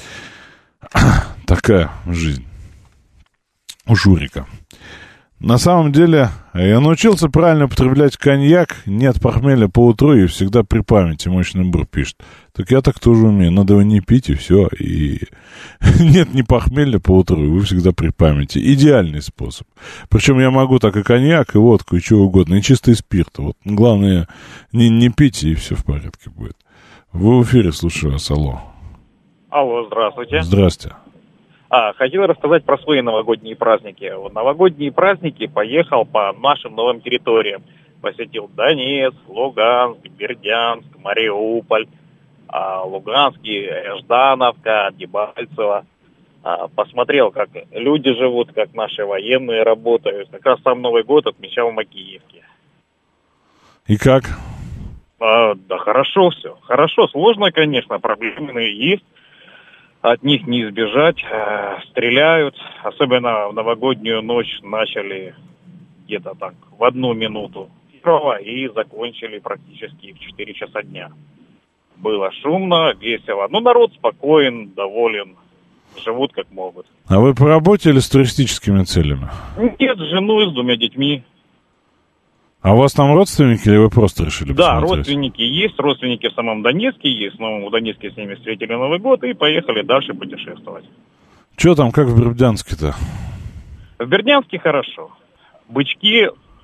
Такая жизнь у Шурика. На самом деле, я научился правильно употреблять коньяк, нет похмелья по утру и всегда при памяти, мощный бур пишет. Так я так тоже умею, надо его не пить и все, и нет ни похмелья по утру, и вы всегда при памяти. Идеальный способ. Причем я могу так и коньяк, и водку, и чего угодно, и чистый спирт. Вот главное, не, не пить, и все в порядке будет. Вы в эфире, слушаю вас, алло. Алло, здравствуйте. Здравствуйте. А, хотел рассказать про свои новогодние праздники. Вот новогодние праздники поехал по нашим новым территориям. Посетил Донецк, Луганск, Бердянск, Мариуполь, а, Луганский, Ждановка, Дебальцево. А, посмотрел, как люди живут, как наши военные работают. Как раз сам Новый год отмечал в Макеевке. И как? А, да хорошо все. Хорошо, сложно, конечно, проблемы есть. От них не избежать. Э, стреляют. Особенно в новогоднюю ночь начали где-то так в одну минуту первого и закончили практически в четыре часа дня. Было шумно, весело. Но народ спокоен, доволен. Живут как могут. А вы по работе или с туристическими целями? Нет, с женой, с двумя детьми. А у вас там родственники или вы просто решили Да, посмотреть? родственники есть, родственники в самом Донецке есть, но в Донецке с ними встретили Новый год и поехали дальше путешествовать. Че там, как в Бердянске-то? В Бердянске хорошо. Бычки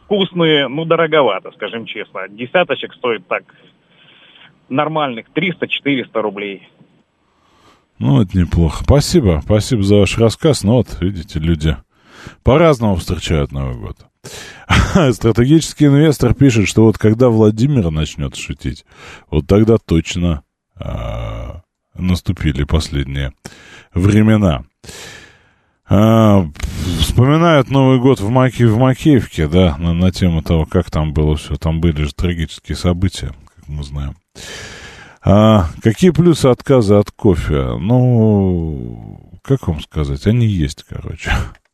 вкусные, ну, дороговато, скажем честно. Десяточек стоит так нормальных триста-четыреста рублей. Ну, это неплохо. Спасибо, спасибо за ваш рассказ. Ну, вот, видите, люди по-разному встречают Новый год. Стратегический инвестор пишет, что вот когда Владимир начнет шутить, вот тогда точно а, наступили последние времена. А, вспоминают Новый год в, Маки, в Макеевке, да, на, на тему того, как там было все. Там были же трагические события, как мы знаем. А, какие плюсы отказа от кофе? Ну, как вам сказать, они есть, короче.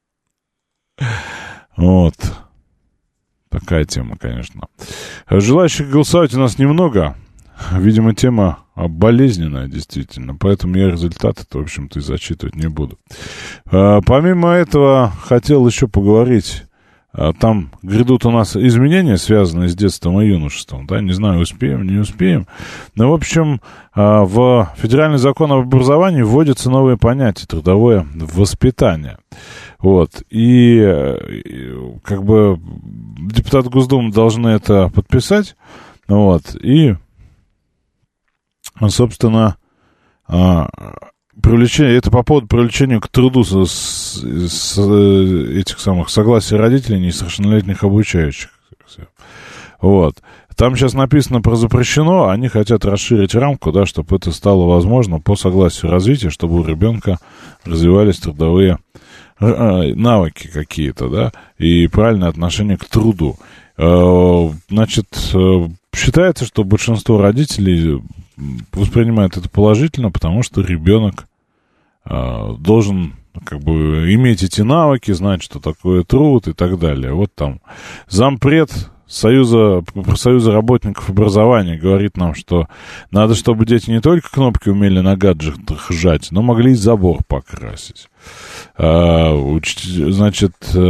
Вот. Такая тема, конечно. Желающих голосовать у нас немного. Видимо, тема болезненная, действительно. Поэтому я результаты-то, в общем-то, и зачитывать не буду. А, помимо этого, хотел еще поговорить. А, там грядут у нас изменения, связанные с детством и юношеством. Да? Не знаю, успеем, не успеем. Но, в общем, а, в Федеральный закон об образовании вводятся новые понятия. Трудовое воспитание. Вот, и, и как бы депутаты Госдумы должны это подписать, вот, и, собственно, привлечение, это по поводу привлечения к труду с, с этих самых согласий родителей несовершеннолетних обучающих. Вот. Там сейчас написано про запрещено, они хотят расширить рамку, да, чтобы это стало возможно по согласию развития, чтобы у ребенка развивались трудовые навыки какие-то, да, и правильное отношение к труду. Значит, считается, что большинство родителей воспринимает это положительно, потому что ребенок должен как бы иметь эти навыки, знать, что такое труд и так далее. Вот там зампред Союза, профсоюза работников образования говорит нам, что надо, чтобы дети не только кнопки умели на гаджетах жать, но могли и забор покрасить. А, значит,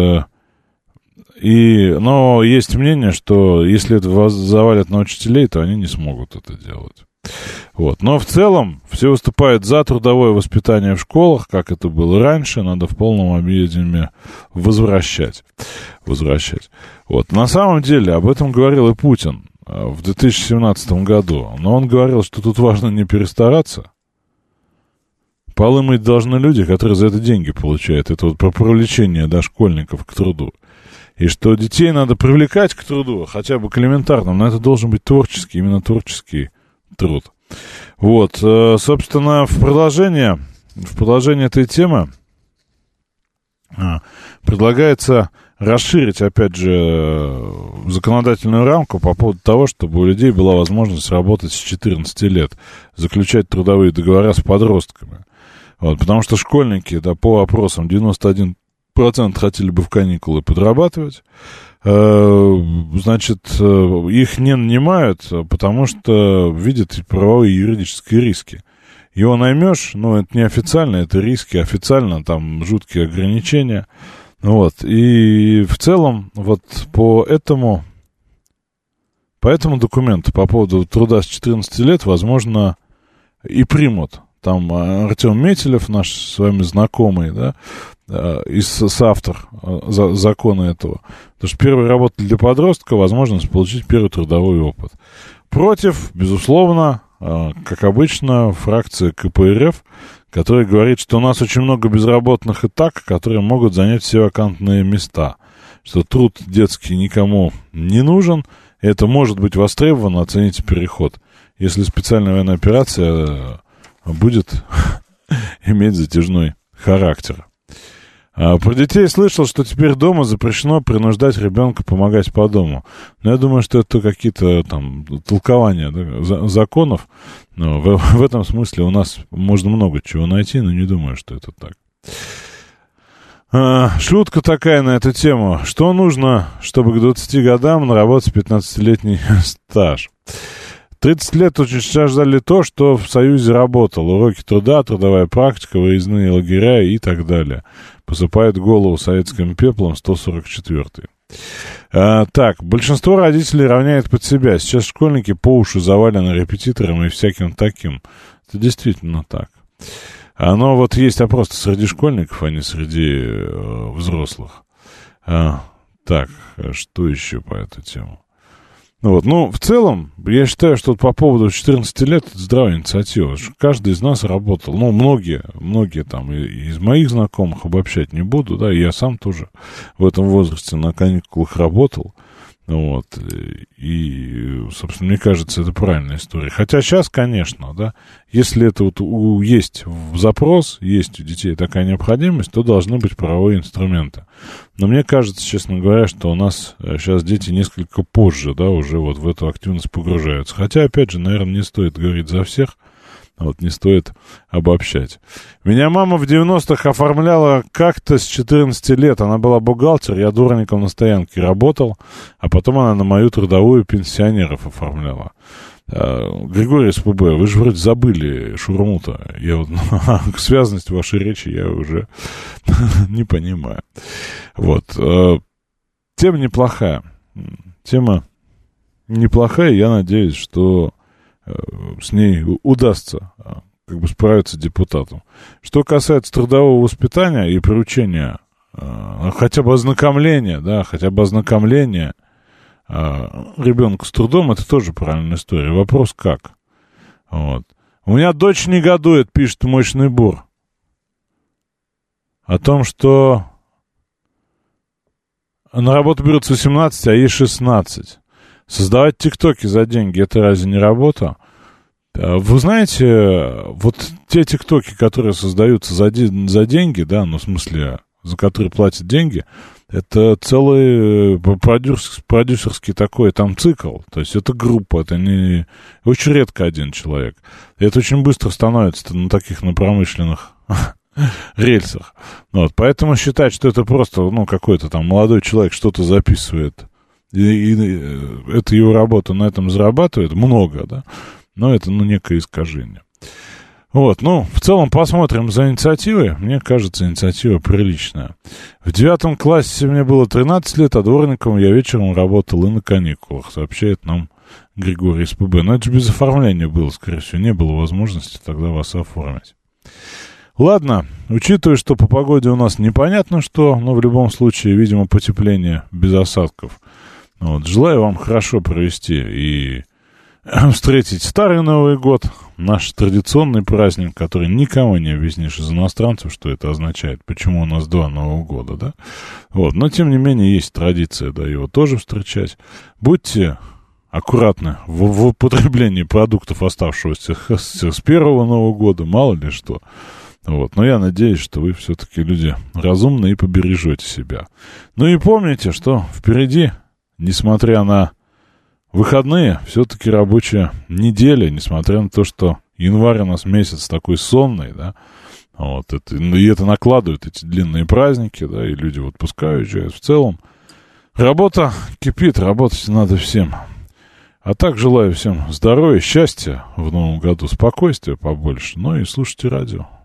и, но есть мнение, что если это завалят на учителей, то они не смогут это делать. Вот. Но в целом все выступают за трудовое воспитание в школах, как это было раньше, надо в полном объеме возвращать. возвращать. Вот. На самом деле об этом говорил и Путин в две тысячи семнадцатом году, но он говорил, что тут важно не перестараться. Полы мыть должны люди, которые за это деньги получают. Это вот про привлечение, да, школьников к труду. И что детей надо привлекать к труду, хотя бы к элементарному, но это должен быть творческий, именно творческий труд. Вот, собственно, в продолжение, в продолжение этой темы предлагается расширить, опять же, законодательную рамку по поводу того, чтобы у людей была возможность работать с четырнадцати лет, заключать трудовые договора с подростками. Вот, потому что школьники, да, по опросам девяносто один процент хотели бы в каникулы подрабатывать. Значит, их не нанимают, потому что видят правовые и юридические риски. Его наймешь, ну, это неофициально, это риски, официально там жуткие ограничения. Вот, и в целом, вот по этому, по этому документу, по поводу труда с четырнадцати лет, возможно, и примут. Там Артем Метелев, наш с вами знакомый, да, и соавтор закона этого. Потому что первая работа для подростка — возможность получить первый трудовой опыт. Против, безусловно, как обычно, фракция ка пэ эр эф, которая говорит, что у нас очень много безработных и так, которые могут занять все вакантные места. Что труд детский никому не нужен, и это может быть востребовано, оцените переход. Если специальная военная операция будет иметь затяжной характер. А про детей слышал, что теперь дома запрещено принуждать ребенка помогать по дому. Но я думаю, что это какие-то там толкования, да, за, законов. Но в, в этом смысле у нас можно много чего найти, но не думаю, что это так. А, шутка такая на эту тему. Что нужно, чтобы к двадцати годам наработать пятнадцатилетний стаж? тридцать лет очень ждали то, что в Союзе работало. Уроки труда, трудовая практика, выездные лагеря и так далее. Посыпает голову советским пеплом сто сорок четвёртый. А, так, большинство родителей равняет под себя. Сейчас школьники по уши завалены репетитором и всяким таким. Это действительно так. Оно вот есть опрос среди школьников, а не среди э, взрослых. А, Так, что еще по этой теме? Вот, ну, в целом, я считаю, что по поводу четырнадцати лет это здравая инициатива. Каждый из нас работал, ну, многие, многие там из моих знакомых, обобщать не буду, да, я сам тоже в этом возрасте на каникулах работал. Вот, и, собственно, мне кажется, это правильная история. Хотя сейчас, конечно, да, если это вот у, есть запрос, есть у детей такая необходимость, то должны быть правовые инструменты. Но мне кажется, честно говоря, что у нас сейчас дети несколько позже, да, уже вот в эту активность погружаются. Хотя, опять же, наверное, не стоит говорить за всех. Вот не стоит обобщать. Меня мама в девяностых оформляла как-то с четырнадцати лет. Она была бухгалтер, я дворником на стоянке работал, а потом она на мою трудовую пенсионеров оформляла. А, Григорий СПБ, вы же вроде забыли шаурму-то. Я вот, связанность вашей речи я уже не понимаю. Вот. Тема неплохая. Тема неплохая, я надеюсь, что с ней удастся как бы справиться депутатам. Что касается трудового воспитания и приучения, хотя бы ознакомления, да, хотя бы ознакомления ребенка с трудом, это тоже правильная история. Вопрос как? Вот. У меня дочь негодует, пишет Мощный Бур, о том, что на работу берут с восемнадцати, а ей шестнадцать. Создавать тиктоки за деньги, это разве не работа? Вы знаете, вот те тиктоки, которые создаются за, де- за деньги, да, ну, в смысле, за которые платят деньги, это целый продюсерский, продюсерский такой там цикл. То есть это группа, это не... Очень редко один человек. И это очень быстро становится на таких, на промышленных рельсах. Вот, поэтому считать, что это просто, ну, какой-то там молодой человек что-то записывает, И, и это его работа на этом зарабатывает много, да, но это, ну, некое искажение. Вот, ну, в целом посмотрим за инициативой. Мне кажется, инициатива приличная. В девятом классе мне было тринадцать лет, а дворником я вечером работал и на каникулах, сообщает нам Григорий СПБ. Но это же без оформления было, скорее всего, не было возможности тогда вас оформить. Ладно, учитывая, что по погоде у нас непонятно что, но в любом случае, видимо, потепление без осадков. Вот, желаю вам хорошо провести и встретить Старый Новый год, наш традиционный праздник, который никому не объяснишь из иностранцев, что это означает, почему у нас два Нового года, да? Вот, но тем не менее есть традиция, да, его тоже встречать. Будьте аккуратны в, в употреблении продуктов, оставшегося с, с первого Нового года, мало ли что. Вот, но я надеюсь, что вы все-таки люди разумные и побережете себя. Ну и помните, что впереди, несмотря на выходные, все-таки рабочая неделя, несмотря на то, что январь у нас месяц такой сонный, да, вот, это, и это накладывают эти длинные праздники, да, и люди в отпуска уезжают. В целом, работа кипит, работать надо всем. А так желаю всем здоровья, счастья в новом году, спокойствия побольше, ну и слушайте радио.